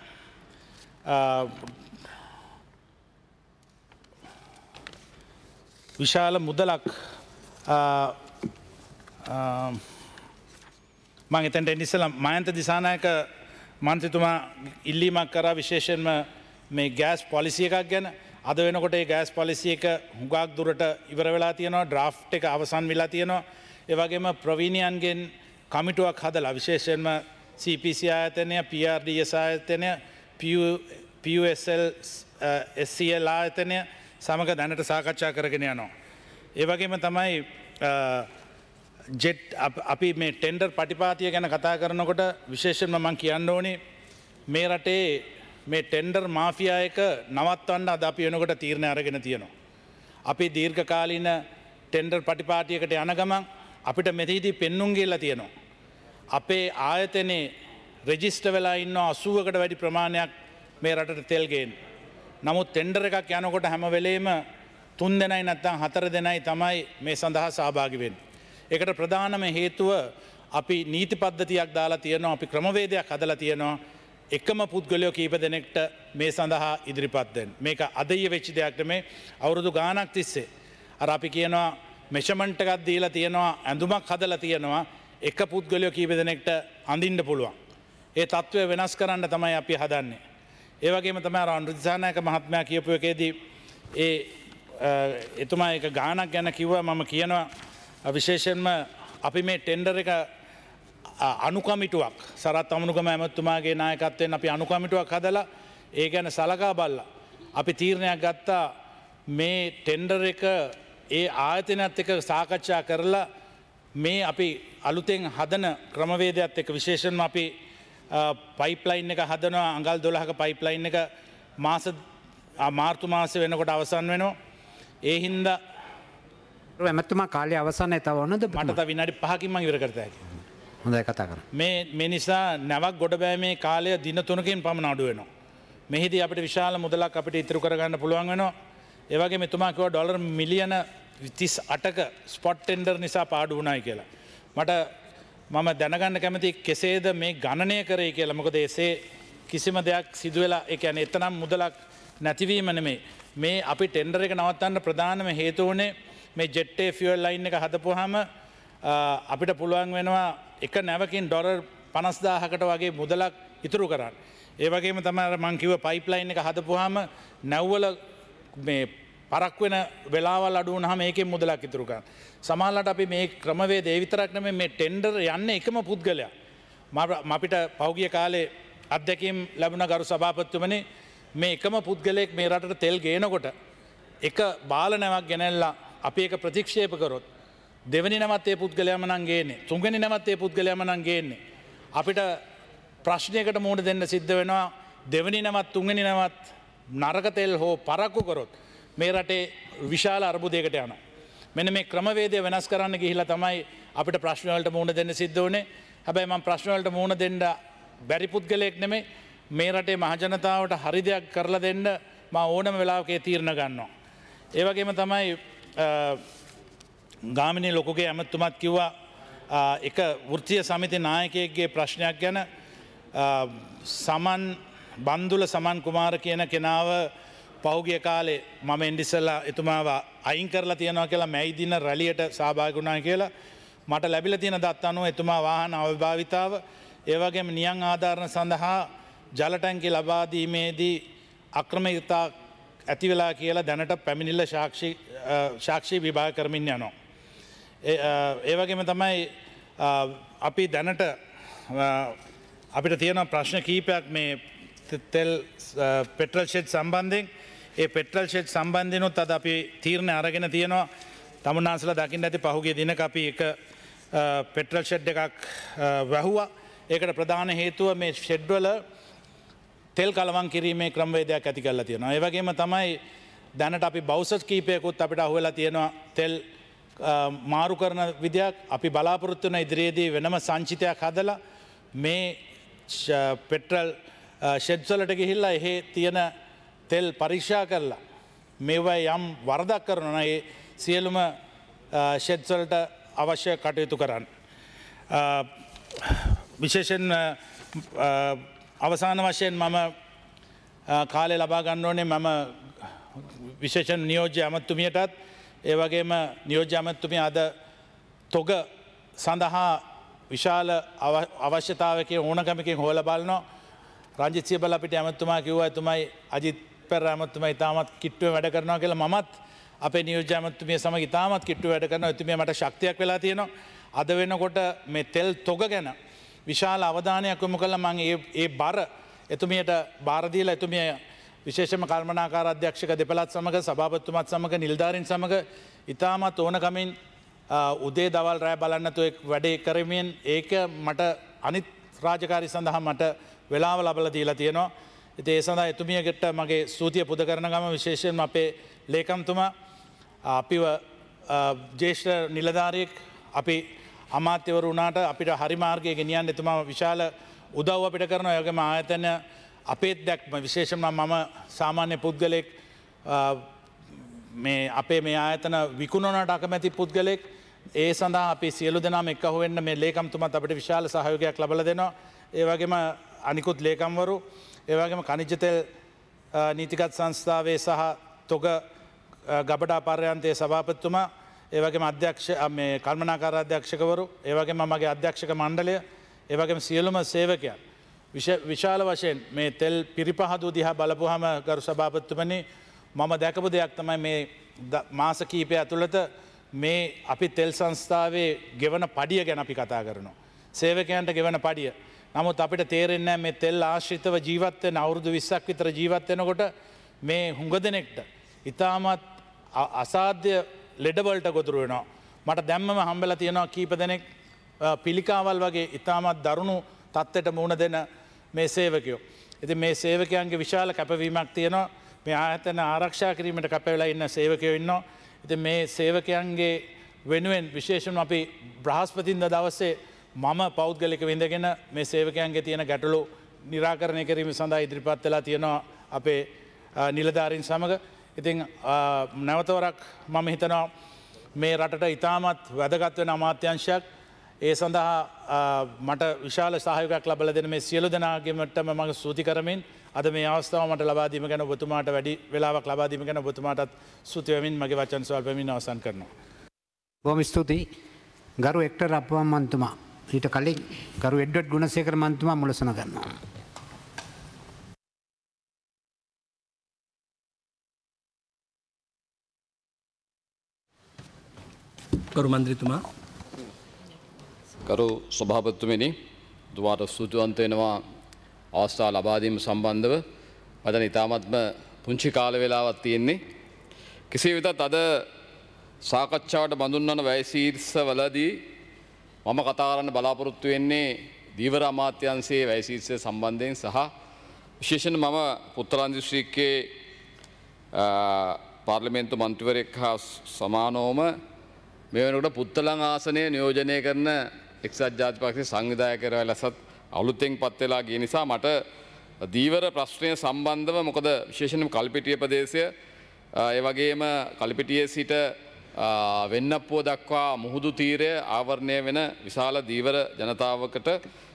විශාල මුදලක් මං එතැන්ට එනිසල මයන්ත දිසානායක මන්ත්‍රතුමා ඉල්ලීමක් කරා විශේෂයෙන්ම මේ ගෑස් පොලිසිය එකක් ගැන. අද වෙනකොට ඒ ගෑස් පොලිසිය එක හුඟක් දුරට ඉවර වෙලා තියෙනවා. ඩ්‍රාෆ්ට් එක අවසන් වෙලා තියෙනවා. ඒ වගේම ප්‍රවීණයන්ගෙන් කමිටුවක් හදලා විශේෂයෙන්ම සී පී සී ආයතනය, පී ආර් ඩී එස් ආයතනය, P U S L S C L ආයතනය සමග දැනට සාකච්ඡා කරගෙන යනවා. ඒ වගේම තමයි ජෙට් අපි මේ ටෙන්ඩර් පටිපාතිය ගැන කතා කරනකොට විශේෂයෙන්ම මම කියන්න ඕනේ මේ රටේ මේ ටෙන්ඩර් මාෆියා එක නවත්වන්න අද අපි වෙනකොට තීරණය අරගෙන තියෙනවා. අපි දීර්ඝකාලීන ටෙන්ඩර් පටිපාටියකට යන ගමන් අපිට මෙතෙහිදී පෙන්නුම් ගිහලා තියෙනවා. අපේ ආයතනයේ රෙජිස්ටර් වෙලා ඉන්න අසූවකට වැඩි ප්‍රමාණයක් මේ රටට තෙල් ගේන්න. නමුත් ටෙන්ඩර් එකක් යනකොට හැම වෙලේම තුන් දෙනයි නැත්නම් හතර දෙනයි තමයි මේ සඳහා සහභාගී වෙන්නේ. ඒකට ප්‍රධානම හේතුව අපි නීති පද්ධතියක් දාලා තියෙනවා, අපි ක්‍රමවේදයක් හදලා තියෙනවා. එකම පුද්ගලයෝ කීප දෙනෙක්ට මේ සඳහා ඉදිරිපත් දෙන්න. මේක අදయ్య වෙච්ච දෙයක් නෙමේ. අවුරුදු ගාණක් තිස්සේ අර අපි කියනවා මෙෂර්මන්ට් එකක් දීලා තියෙනවා, ඇඳුමක් හදලා තියෙනවා, එක පුද්ගලයෝ කීප දෙනෙක්ට අඳින්න පුළුවන්. ඒ තත්ත්වය වෙනස් කරන්න තමයි අපි හදන්නේ. ඒ වගේම තමයි රාණු දිසානායක මහත්මයා කියපු එකේදී ඒ එතුමා එක ගාණක් ගැන කිව්වා. මම කියනවා විශේෂයෙන්ම අපි මේ ටෙන්ඩර් එක අනුකමිටුවක් සරත් අමනුගම ඇමතුමාගේ නායකත්වයෙන් අපි අනුකමිටුවක් හදලා ඒ ගැන සලකා බලලා අපි තීරණයක් ගත්තා මේ ටෙන්ඩර් එක ඒ ආයතනයත් එක්ක සාකච්ඡා කරලා මේ අපි අලුතෙන් හදන ක්‍රමවේදයත් එක්ක විශේෂයෙන්ම අපි පයිප්ලයින් එක හදනවා. අඟල් දොළහක පයිප්ලයින් එක මාස මාර්තු මාසෙ වෙනකොට අවසන් වෙනවා. ඒ හින්දා
ඇමතුමා කාලය අවසානයේ තව ඕනද?
මට තව විනාඩි පහකින් මම ඉවර කරත හැකියි.
හොඳයි කතා කරමු.
මේ මේ නිසා නැවක් ගොඩ බෑමේ කාලය දින තුනකින් පමණ අඩු වෙනවා. මෙහිදී අපිට විශාල මුදලක් අපිට ඉතුරු කරගන්න පුළුවන් වෙනවා. ඒ වගේම එතුමා කිව්වා ඩොලර් මිලියන තිස් අටක ස්පොට් ටෙන්ඩර් නිසා පාඩු වුණායි කියලා. මට මම දැනගන්න කැමති කෙසේද මේ ගණනය කරේ කියලා. මොකද එසේ කිසිම දෙයක් සිදු වෙලා ඒ කියන්නේ එතරම් මුදලක් නැතිවීම නෙමෙයි. මේ අපි ටෙන්ඩර් එක නවත්තන්න ප්‍රධානම හේතුව උනේ මේ ජෙට් ඒ ෆියුවල් ලයින් එක හදපුවාම අපිට පුළුවන් වෙනවා එක නැවකින් ඩොලර් පනස් දාහකට වගේ මුදලක් ඉතුරු කරන්න. ඒ වගේම තමයි මං කිව්ව පයිප්ලයින් එක හදපුවාම නැව්වල මේ පරක් වෙන වෙලාවල් අඩු වුණාම ඒකෙන් මුදලක් ඉතුරු කරන්න. සමහරවිට අපි මේ ක්‍රමවේද ඒ විතරක් නෙමෙයි මේ ටෙන්ඩර් යන්නේ එකම පුද්ගලයා. මම අපිට පහුගිය කාලේ අත්දැකීම් ලැබුණ ගරු සභාපතිතුමනි මේ එකම පුද්ගලයෙක් මේ රටට තෙල් ගේනකොට එක බාල නැවක් ගෙනල්ලා අපි ඒක ප්‍රතික්ෂේප කරොත් දෙවනි නැවත් ඒ පුද්ගලයාම නම් ගේන්නේ, තුන්වෙනි නැවත් ඒ පුද්ගලයාම නම් ගේන්නේ. අපිට ප්‍රශ්නයකට මුහුණ දෙන්න සිද්ධ වෙනවා. දෙවනි නැවත් තුන්වෙනි නැවත් නරක තෙල් හෝ පරක්කු කරොත් මේ රටේ විශාල අර්බුදයකට යනවා. මෙන්න මේ ක්‍රමවේදය වෙනස් කරන්න ගිහිල්ලා තමයි අපිට ප්‍රශ්න වලට මුහුණ දෙන්න සිද්ධ වුණේ. හැබැයි මම ප්‍රශ්න වලට මුහුණ දෙන්න බැරි පුද්ගලයෙක් නෙමෙයි. මේ රටේ මහජනතාවට හරි දෙයක් කරලා දෙන්න මම ඕනම වෙලාවක ඒ තීරණ ගන්නවා. ඒ වගේම තමයි ගාමිණී ලොකුගේ ඇමතුමත් කිව්වා එක වෘත්තීය සමිති නායකයෙක්ගේ ප්‍රශ්නයක් ගැන. සමන් බන්දුල සමන් කුමාර කියන කෙනාව පහුගිය කාලේ මම ඉන්දිසලා එතුමාව අයින් කරලා තියෙනවා කියලා මැයි දින රැලියට සහභාගී වුණා කියලා මට ලැබිලා තියෙන දත් අනුව එතුමා වාහන අවභාවිතාව ඒ වගේම නියං ආධාරණ සඳහා ජල ටැංකිය ලබා දීමේදී අක්‍රමිකතා ඇති වෙලා කියලා දැනට පැමිණිල්ල සාක්ෂි සාක්ෂි විභාග කරමින් යනවා. ඒ වගේම තමයි අපි දැනට අපිට තියෙන ප්‍රශ්න කීපයක් මේ තෙල් පෙට්‍රල් ෂෙඩ් සම්බන්ධයෙන්. ඒ පෙට්‍රල් ෂෙඩ් සම්බන්ධයෙන්ුත් අද අපි තීරණ අරගෙන තියෙනවා. තමුන්නාන්සලා දකින්න ඇති පහුගිය දිනක අපි එක පෙට්‍රල් ෂෙඩ් එකක් වැහුවා. ඒකට ප්‍රධාන හේතුව මේ ෂෙඩ් වල තෙල් කලවම් කිරීමේ ක්‍රමවේදයක් ඇති කරලා තියෙනවා. ඒ වගේම තමයි දැනට අපි බවුසර් කීපයකුත් අපිට අහුවෙලා තියෙනවා තෙල් මාරු කරන විදියක්. අපි බලාපොරොත්තු වෙන ඉදිරියේදී වෙනම සංචිතයක් හදලා මේ පෙට්‍රල් ෂෙඩ්ස් වලට ගිහිල්ලා එහි තියෙන තෙල් පරීක්ෂා කරලා මේවා යම් වරදක් කරනවා නම් ඒ සියලුම ෂෙඩ්ස් වලට අවශ්‍ය කටයුතු කරන්න. විශේෂයෙන් අවසාන වශයෙන් මම කාලේ ලබා ගන්න ඕනේ මම විශේෂයෙන් නියෝජ්‍ය අමාත්‍යතුමියටත් ඒ වගේම නියෝජ්‍ය අමාත්‍යතුමිය අද තොග සඳහා විශාල අවශ්‍යතාවයකින් ඕනකමකින් හොයලා බලනවා. රංජිත් සියබල අපිට අමාත්‍යතුමා කිව්වා එතුමයි අජිත් පෙරේරා අමාත්‍යතුමා ඉතාමත් කිට්ටුවෙන් වැඩ කරනවා කියලා. මමත් අපේ නියෝජ්‍ය අමාත්‍යතුමිය සමග ඉතාමත් කිට්ටුව වැඩ කරනවා. එතුමිය මට ශක්තියක් වෙලා තියෙනවා. අද වෙනකොට මේ තෙල් තොග ගැන විශාල අවධානයක් යොමු කළා. මම ඒ ඒ බර එතුමියට බාර දීලා එතුමිය විශේෂයෙන්ම කල්පනාකාර අධ්‍යක්ෂක දෙපළත් සමග සභාපතිතුමත් සමග නිලධාරීන් සමග ඉතාමත් ඕනකමින් උදේ දවල් රැ බලන්න තු වැඩේ කරමින් ඒක මට අනිත් රාජකාරී සඳහා මට වෙලාව ලබලා දීලා තියෙනවා. ඉතින් ඒ සඳහා එතුමියකට මගේ ස්තුතිය පුද කරන ගම විශේෂයෙන්ම අපේ ලේකම්තුමා අපිව ජ්‍යෙෂ්ඨ නිලධාරියෙක් අපි අමාත්‍යවරු වුණාට අපිට හරි මාර්ගයේ ගෙනියන්න එතුමා විශාල උදව් අපිට කරන යගේම ආයතන අපේත් දැක්ම විශේෂම මම සාමාන්‍ය පුද්ගලෙක් මේ අපේ මේ ආයතන විකුණනට අකමැති පුද්ගලෙක් ඒ සඳහා අපි සියලු දෙනාම එක්ක හොවෙන්න මේ ලේකම්තුමත් අපිට විශාල සහයෝගයක් ලබලා දෙනවා. ඒ වගේම අනිකුත් ලේකම්වරු ඒ වගේම ඛනිජ තෙල් නීතිගත සංස්ථාවේ සහ තොග ගබඩා පර්යන්තයේ සභාපතිතුමා ඒ වගේම අධ්‍යක්ෂ මේ කල්මනාකාර අධ්‍යක්ෂකවරු ඒ වගේම මගේ අධ්‍යක්ෂක මණ්ඩලය ඒ වගේම සියලුම සේවකයන් විශාල වශයෙන් මේ තෙල් පිරිපහදු දිහා බලපුවාම ගරු සභාපතිතුමනි මම දැකපු දෙයක් තමයි මේ මාස කීපය ඇතුළත මේ අපි තෙල් සංස්ථාවේ ගෙවන පඩිය ගැන අපි කතා කරනවා. සේවකයන්ට ගෙවන පඩිය. නමුත් අපිට තේරෙන්නේ මේ තෙල් ආශ්‍රිතව ජීවත් වෙන අවුරුදු විස්සක් විතර ජීවත් වෙනකොට මේ හුඟ දෙනෙක්ට ඉතාමත් අසාධ්‍ය ලෙඩවලට ගොදුරු වෙනවා. මට දැම්මම හම්බෙලා තියෙනවා කීප දෙනෙක් පිළිකාවල් වගේ ඉතාමත් දරුණු තත්ත්වයට මුහුණ දෙන මේ සේවකයෝ. ඉතින් මේ සේවකයන්ගේ විශාල කැපවීමක් තියෙනවා. මේ ආයතන ආරක්ෂා කිරීමට කැපවෙලා ඉන්න සේවකයෝ ඉන්නවා. ඉතින් මේ සේවකයන්ගේ වෙනුවෙන් විශේෂයෙන්ම අපි බ්‍රහස්පතින්දා දවසේ මම පෞද්ගලික විඳගෙන මේ සේවකයන්ගේ තියෙන ගැටලු निराකරණය කිරීම සඳහා ඉදිරිපත් වෙලා තියෙනවා අපේ නිලධාරීන් සමග. ඉතින් නැවතවරක් මම හිතනවා මේ රටට ඉතාමත් වැදගත් වෙන අමාත්‍යංශයක් ඒ සඳහා මට විශාල සහයෝගයක් ලබලා දෙන මේ සියලු දෙනාගේමටම මම ස්තුති කරමින් අද මේ අවස්ථාව මට ලබා දීම ගැන ඔබතුමාට වැඩි වෙලාවක් ලබා දීම ගැන ඔබතුමාටත් ස්තුති වෙමින් මගේ වචන ස්වල්පමින් අවසන් කරනවා.
බොහොම ස්තුතියි. ගරු එක්ටර් අප්පුහම් මන්තුමා ඊට කලින් ගරු එඩ්වඩ් ගුණසේකර මන්තුමා මුලසුන ගන්නවා.
ගරු මන්ත්‍රීතුමා
ගරු සභාපතිතුමනි දුවාට ස්තුතිවන්ත වෙනවා අවස්ථාව ලබා දීම සම්බන්ධව. මට ඉතාමත්ම පුංචි කාල වේලාවක් තියෙන්නේ. කෙසේ වෙතත් අද සාකච්ඡාවට බඳුන් වන වැය ශීර්ෂවලදී මම කතා කරන්න බලාපොරොත්තු වෙන්නේ දීවර අමාත්‍යාංශයේ වැය ශීර්ෂය සම්බන්ධයෙන් සහ විශේෂයෙන් මම පුත්තලන් දිස්ත්‍රික්කයේ පාර්ලිමේන්තු මන්ත්‍රීවරයෙක් හා සමානවම මේ වෙනකොට පුත්තලන් ආසනය නියෝජනය කරන එක්සත් ජාතික සංවිධායකවරයා ලෙසත් අලුතෙන් පත් වෙලා ගිය නිසා මට දීවර ප්‍රශ්නය සම්බන්ධව මොකද විශේෂයෙන්ම කල්පිටිය ප්‍රදේශය ඒ වගේම කල්පිටියේ සිට වෙන්නප්පුව දක්වා මුහුදු තීරය ආවරණය වෙන විශාල දීවර ජනතාවකට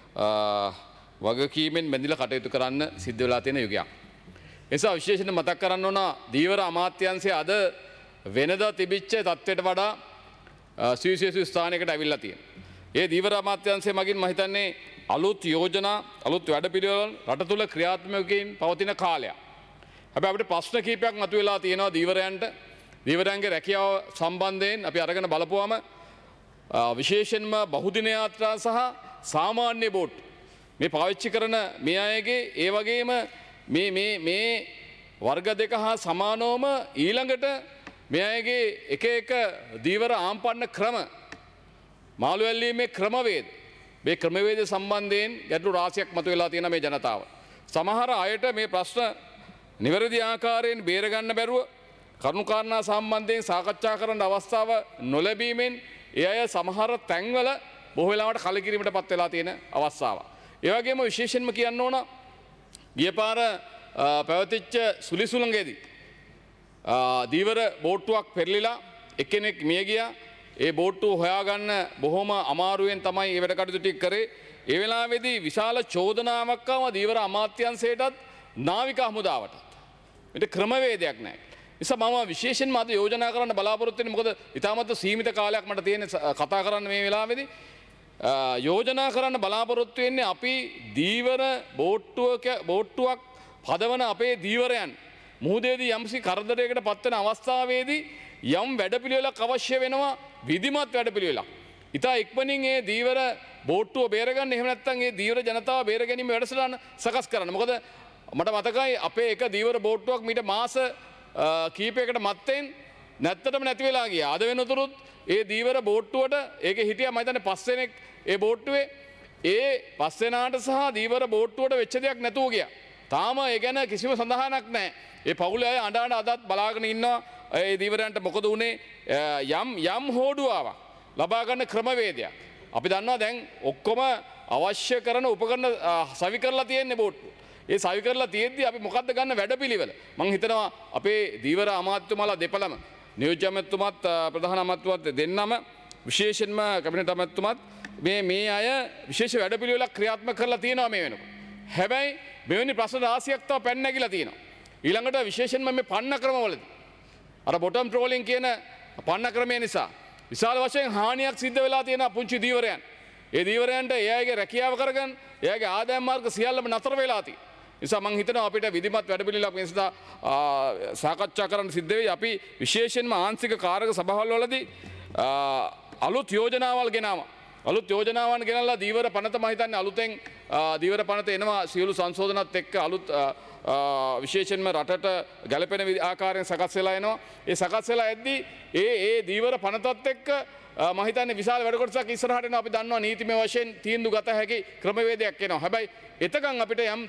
වගකීමෙන් බැඳිලා කටයුතු කරන්න සිද්ධ වෙලා තියෙන යුගයක්. ඒ නිසා විශේෂයෙන් මතක් කරන්න ඕන දීවර අමාත්‍යාංශය අද වෙනදා තිබිච්ච තත්ත්වයට වඩා සුවිශේෂී ස්ථානයකට ඇවිල්ලා තියෙනවා. ඒ දීවර අමාත්‍යාංශය මගින් මම හිතන්නේ අලුත් යෝජනා අලුත් වැඩපිළිවෙළ රට තුළ ක්‍රියාත්මකවකින් පවතින කාලයක්. හැබැයි අපිට ප්‍රශ්න කීපයක් මතුවලා තියෙනවා දීවරයන්ට. දීවරයන්ගේ රැකියාව සම්බන්ධයෙන් අපි අරගෙන බලපුවාම විශේෂයෙන්ම බහුදින යාත්‍රා සහ සාමාන්‍ය බෝට් මේ පාවිච්චි කරන මේ අයගේ ඒ වගේම මේ මේ මේ වර්ග දෙක හා සමානවම ඊළඟට මේ අයගේ එක එක දීවර ආම්පන්න ක්‍රම මාළු ඇල්ලීමේ ක්‍රමවේද මේ ක්‍රමවේද සම්බන්ධයෙන් ගැටලු රාශියක් මතුවලා තියෙන මේ ජනතාව. සමහර අයට මේ ප්‍රශ්න නිවැරදි ආකාරයෙන් බේරගන්න බැරුව කරුණුකාරණා සම්බන්ධයෙන් සාකච්ඡා කරන්න අවස්ථාව නොලැබීමෙන් ඒ අය සමහර තැන්වල බොහෝ වෙලාවට කලකිරීමට පත් වෙලා තියෙන අවස්ථාවක්. ඒ වගේම විශේෂයෙන්ම කියන්න ඕන ගිය පාර පැවතිච්ච සුලිසුලංගේදී දීවර බෝට්ටුවක් පෙරලිලා එක්කෙනෙක් මිය ගියා. ඒ බෝට්ටුව හොයාගන්න බොහොම අමාරුවෙන් තමයි ඒ වැඩ කටයුතු ටික කරේ. ඒ වෙලාවේදී විශාල චෝදනාවක් ආවා දීවර අමාත්‍යාංශයටත් නාවික හමුදාවටත්. මේක ක්‍රමවේදයක් නැහැ. නිසා මම විශේෂයෙන්ම අද යෝජනා කරන්න බලාපොරොත්තු වෙන්නේ මොකද ඉතාමත් සීමිත කාලයක් මට තියෙන කතා කරන්න මේ වෙලාවේදී යෝජනා කරන්න බලාපොරොත්තු වෙන්නේ අපි දීවර බෝට්ටුවක බෝට්ටුවක් පදවන අපේ දීවරයන් මුහුදේදී යම්සි කරදරයකට පත්වන අවස්ථාවේදී යම් වැඩපිළිවෙලක් අවශ්‍ය වෙනවා විධිමත් වැඩපිළිවෙලක්. ඉතා ඉක්මනින් ඒ දීවර බෝට්ටුව බේරගන්න එහෙම නැත්නම් ඒ දීවර ජනතාව බේර ගැනීම වැඩසටහන සකස් කරන්න. මොකද මට මතකයි අපේ එක දීවර බෝට්ටුවක් මීට මාස කීපයකට මත්තෙන් නැත්තටම නැති වෙලා ගියා. අද වෙනතුරුත් ඒ දීවර බෝට්ටුවට ඒකේ හිටියා මම හිතන්නේ පස් දෙනෙක් ඒ බෝට්ටුවේ ඒ පස් දෙනාට සහ දීවර බෝට්ටුවට වෙච්ච දෙයක් නැතුව ගියා. තාම ඒ ගැන කිසිම සඳහනක් නැහැ. ඒ පවුලේ අය අඬ අඬ අදත් බලාගෙන ඉන්නවා ඒ දීවරයන්ට මොකද වුනේ යම් යම් හෝඩුවාවක් ලබා ගන්න ක්‍රමවේදයක්. අපි දන්නවා දැන් ඔක්කොම අවශ්‍ය කරන උපකරණ සවි කරලා තියෙන්නේ බෝට්ටුව. ඒ සවි කරලා තියෙද්දි අපි මොකද්ද ගන්න වැඩපිළිවෙල? මම හිතනවා අපේ දීවර අමාත්‍යතුමාලා දෙපළම නියෝජ්‍ය අමාත්‍යතුමාත් ප්‍රධාන අමාත්‍යතුමාත් දෙන්නම විශේෂයෙන්ම කැබිනට් අමාත්‍යතුමාත් මේ මේ අය විශේෂ වැඩපිළිවෙලක් ක්‍රියාත්මක කරලා තියෙනවා මේ වෙනකොට. හැබැයි මෙවැනි ප්‍රශ්න රාශියක් තව පැන නැගිලා තියෙනවා. ඊළඟට විශේෂයෙන්ම මේ පන්න ක්‍රමවලදී අර බොටම් ට්‍රෝලින් කියන පන්න ක්‍රමය නිසා විශාල වශයෙන් හානියක් සිද්ධ වෙලා තියෙනවා පුංචි දීවරයන්. ඒ දීවරයන්ට එයාගේ රැකියාව කරගන්න එයාගේ ආදායම් මාර්ග සියල්ලම නතර වෙලා තියෙනවා. නිසා මං හිතනවා අපිට විධිමත් වැඩපිළිවෙලක් මේ සඳහා සාකච්ඡා කරන්න සිද්ධ වෙයි. අපි විශේෂයෙන්ම ආංශික කාරක සභාවල් වලදී අලුත් යෝජනාවල් ගෙනාවා. අලුත් යෝජනාවන් ගෙනල්ලා දීවර පනත මම හිතන්නේ අලුතෙන් දීවර පනත එනවා සියලු සංශෝධනත් එක්ක අලුත් විශේෂයෙන්ම රටට ගැලපෙන ආකාරයෙන් සකස් වෙලා එනවා. ඒ සකස් වෙලා එද්දී ඒ ඒ දීවර පනතත් එක්ක මම හිතන්නේ විශාල වැඩ කොටසක් ඉස්සරහට එනවා. අපි දන්නවා නීතිමය වශයෙන් තීන්දුව ගත හැකි ක්‍රමවේදයක් එනවා. හැබැයි එතකන් අපිට යම්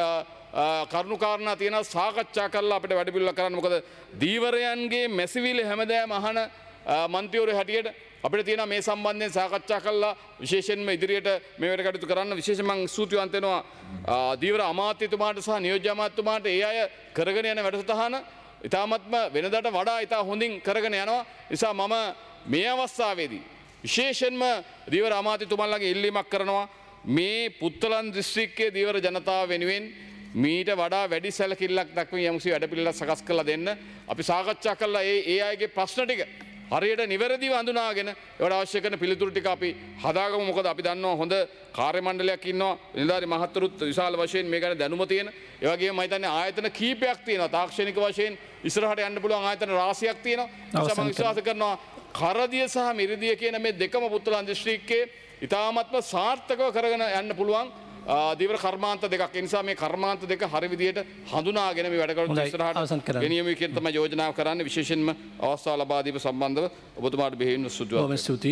කරුණු කාරණා තියෙනවා සාකච්ඡා කරලා අපිට වැඩ පිළිවෙල කරන්න. මොකද දීවරයන්ගේ මැසිවිලි හැමදාම අහන මන්ත්‍රීවරු හැටියට අපිට තියෙනවා මේ සම්බන්ධයෙන් සාකච්ඡා කරලා විශේෂයෙන්ම ඉදිරියට මේ වැඩ කටයුතු කරන්න. විශේෂයෙන් මම ස්තුතිවන්ත වෙනවා දීවර අමාත්‍යතුමාට සහ නියෝජ්‍ය අමාත්‍යතුමාට ඒ අය කරගෙන යන වැඩසටහන ඉතාමත්ම වෙනදාට වඩා ඉතා හොඳින් කරගෙන යනවා. නිසා මම මේ අවස්ථාවේදී විශේෂයෙන්ම දීවර අමාත්‍යතුමාලගේ ඉල්ලීමක් කරනවා මේ පුත්තලන් දිස්ත්‍රික්කයේ දීවර ජනතාව වෙනුවෙන් මීට වඩා වැඩි සැලකිල්ලක් දක්වමින් යම්කිසි වැඩපිළිවෙලක් සකස් කරලා දෙන්න. අපි සාකච්ඡා කළා ඒ ඒ අයගේ ප්‍රශ්න ටික හරියට නිවැරදිව අඳුනාගෙන ඒවට අවශ්‍ය කරන පිළිතුරු ටික අපි හදාගමු. මොකද අපි දන්නවා හොඳ කාර්ය මණ්ඩලයක් ඉන්නවා. නිලධාරි මහත්වරුත් විශාල වශයෙන් මේ ගැන දැනුම තියෙන. ඒ වගේම මම හිතන්නේ ආයතන කීපයක් තියෙනවා. තාක්ෂණික වශයෙන් ඉස්සරහට යන්න පුළුවන් ආයතන රාශියක් තියෙනවා. නිසා මම විශ්වාස කරනවා කරදිය සහ මිරිදිය කියන මේ දෙකම පුත්තලන් දිස්ත්‍රික්කයේ ඉතාමත්ම සාර්ථකව කරගෙන යන්න පුළුවන් දීවර කර්මාන්ත දෙකක්. ඒ නිසා මේ කර්මාන්ත දෙක හරි විදියට හඳුනාගෙන මේ වැඩ කටයුතු ඉස්සරහට ගෙනියමු කියන තමයි යෝජනාව කරන්නේ. විශේෂයෙන්ම අවස්ථාව ලබා දීම සම්බන්ධව ඔබතුමාට බෙහෙවින් ස්තුතියි.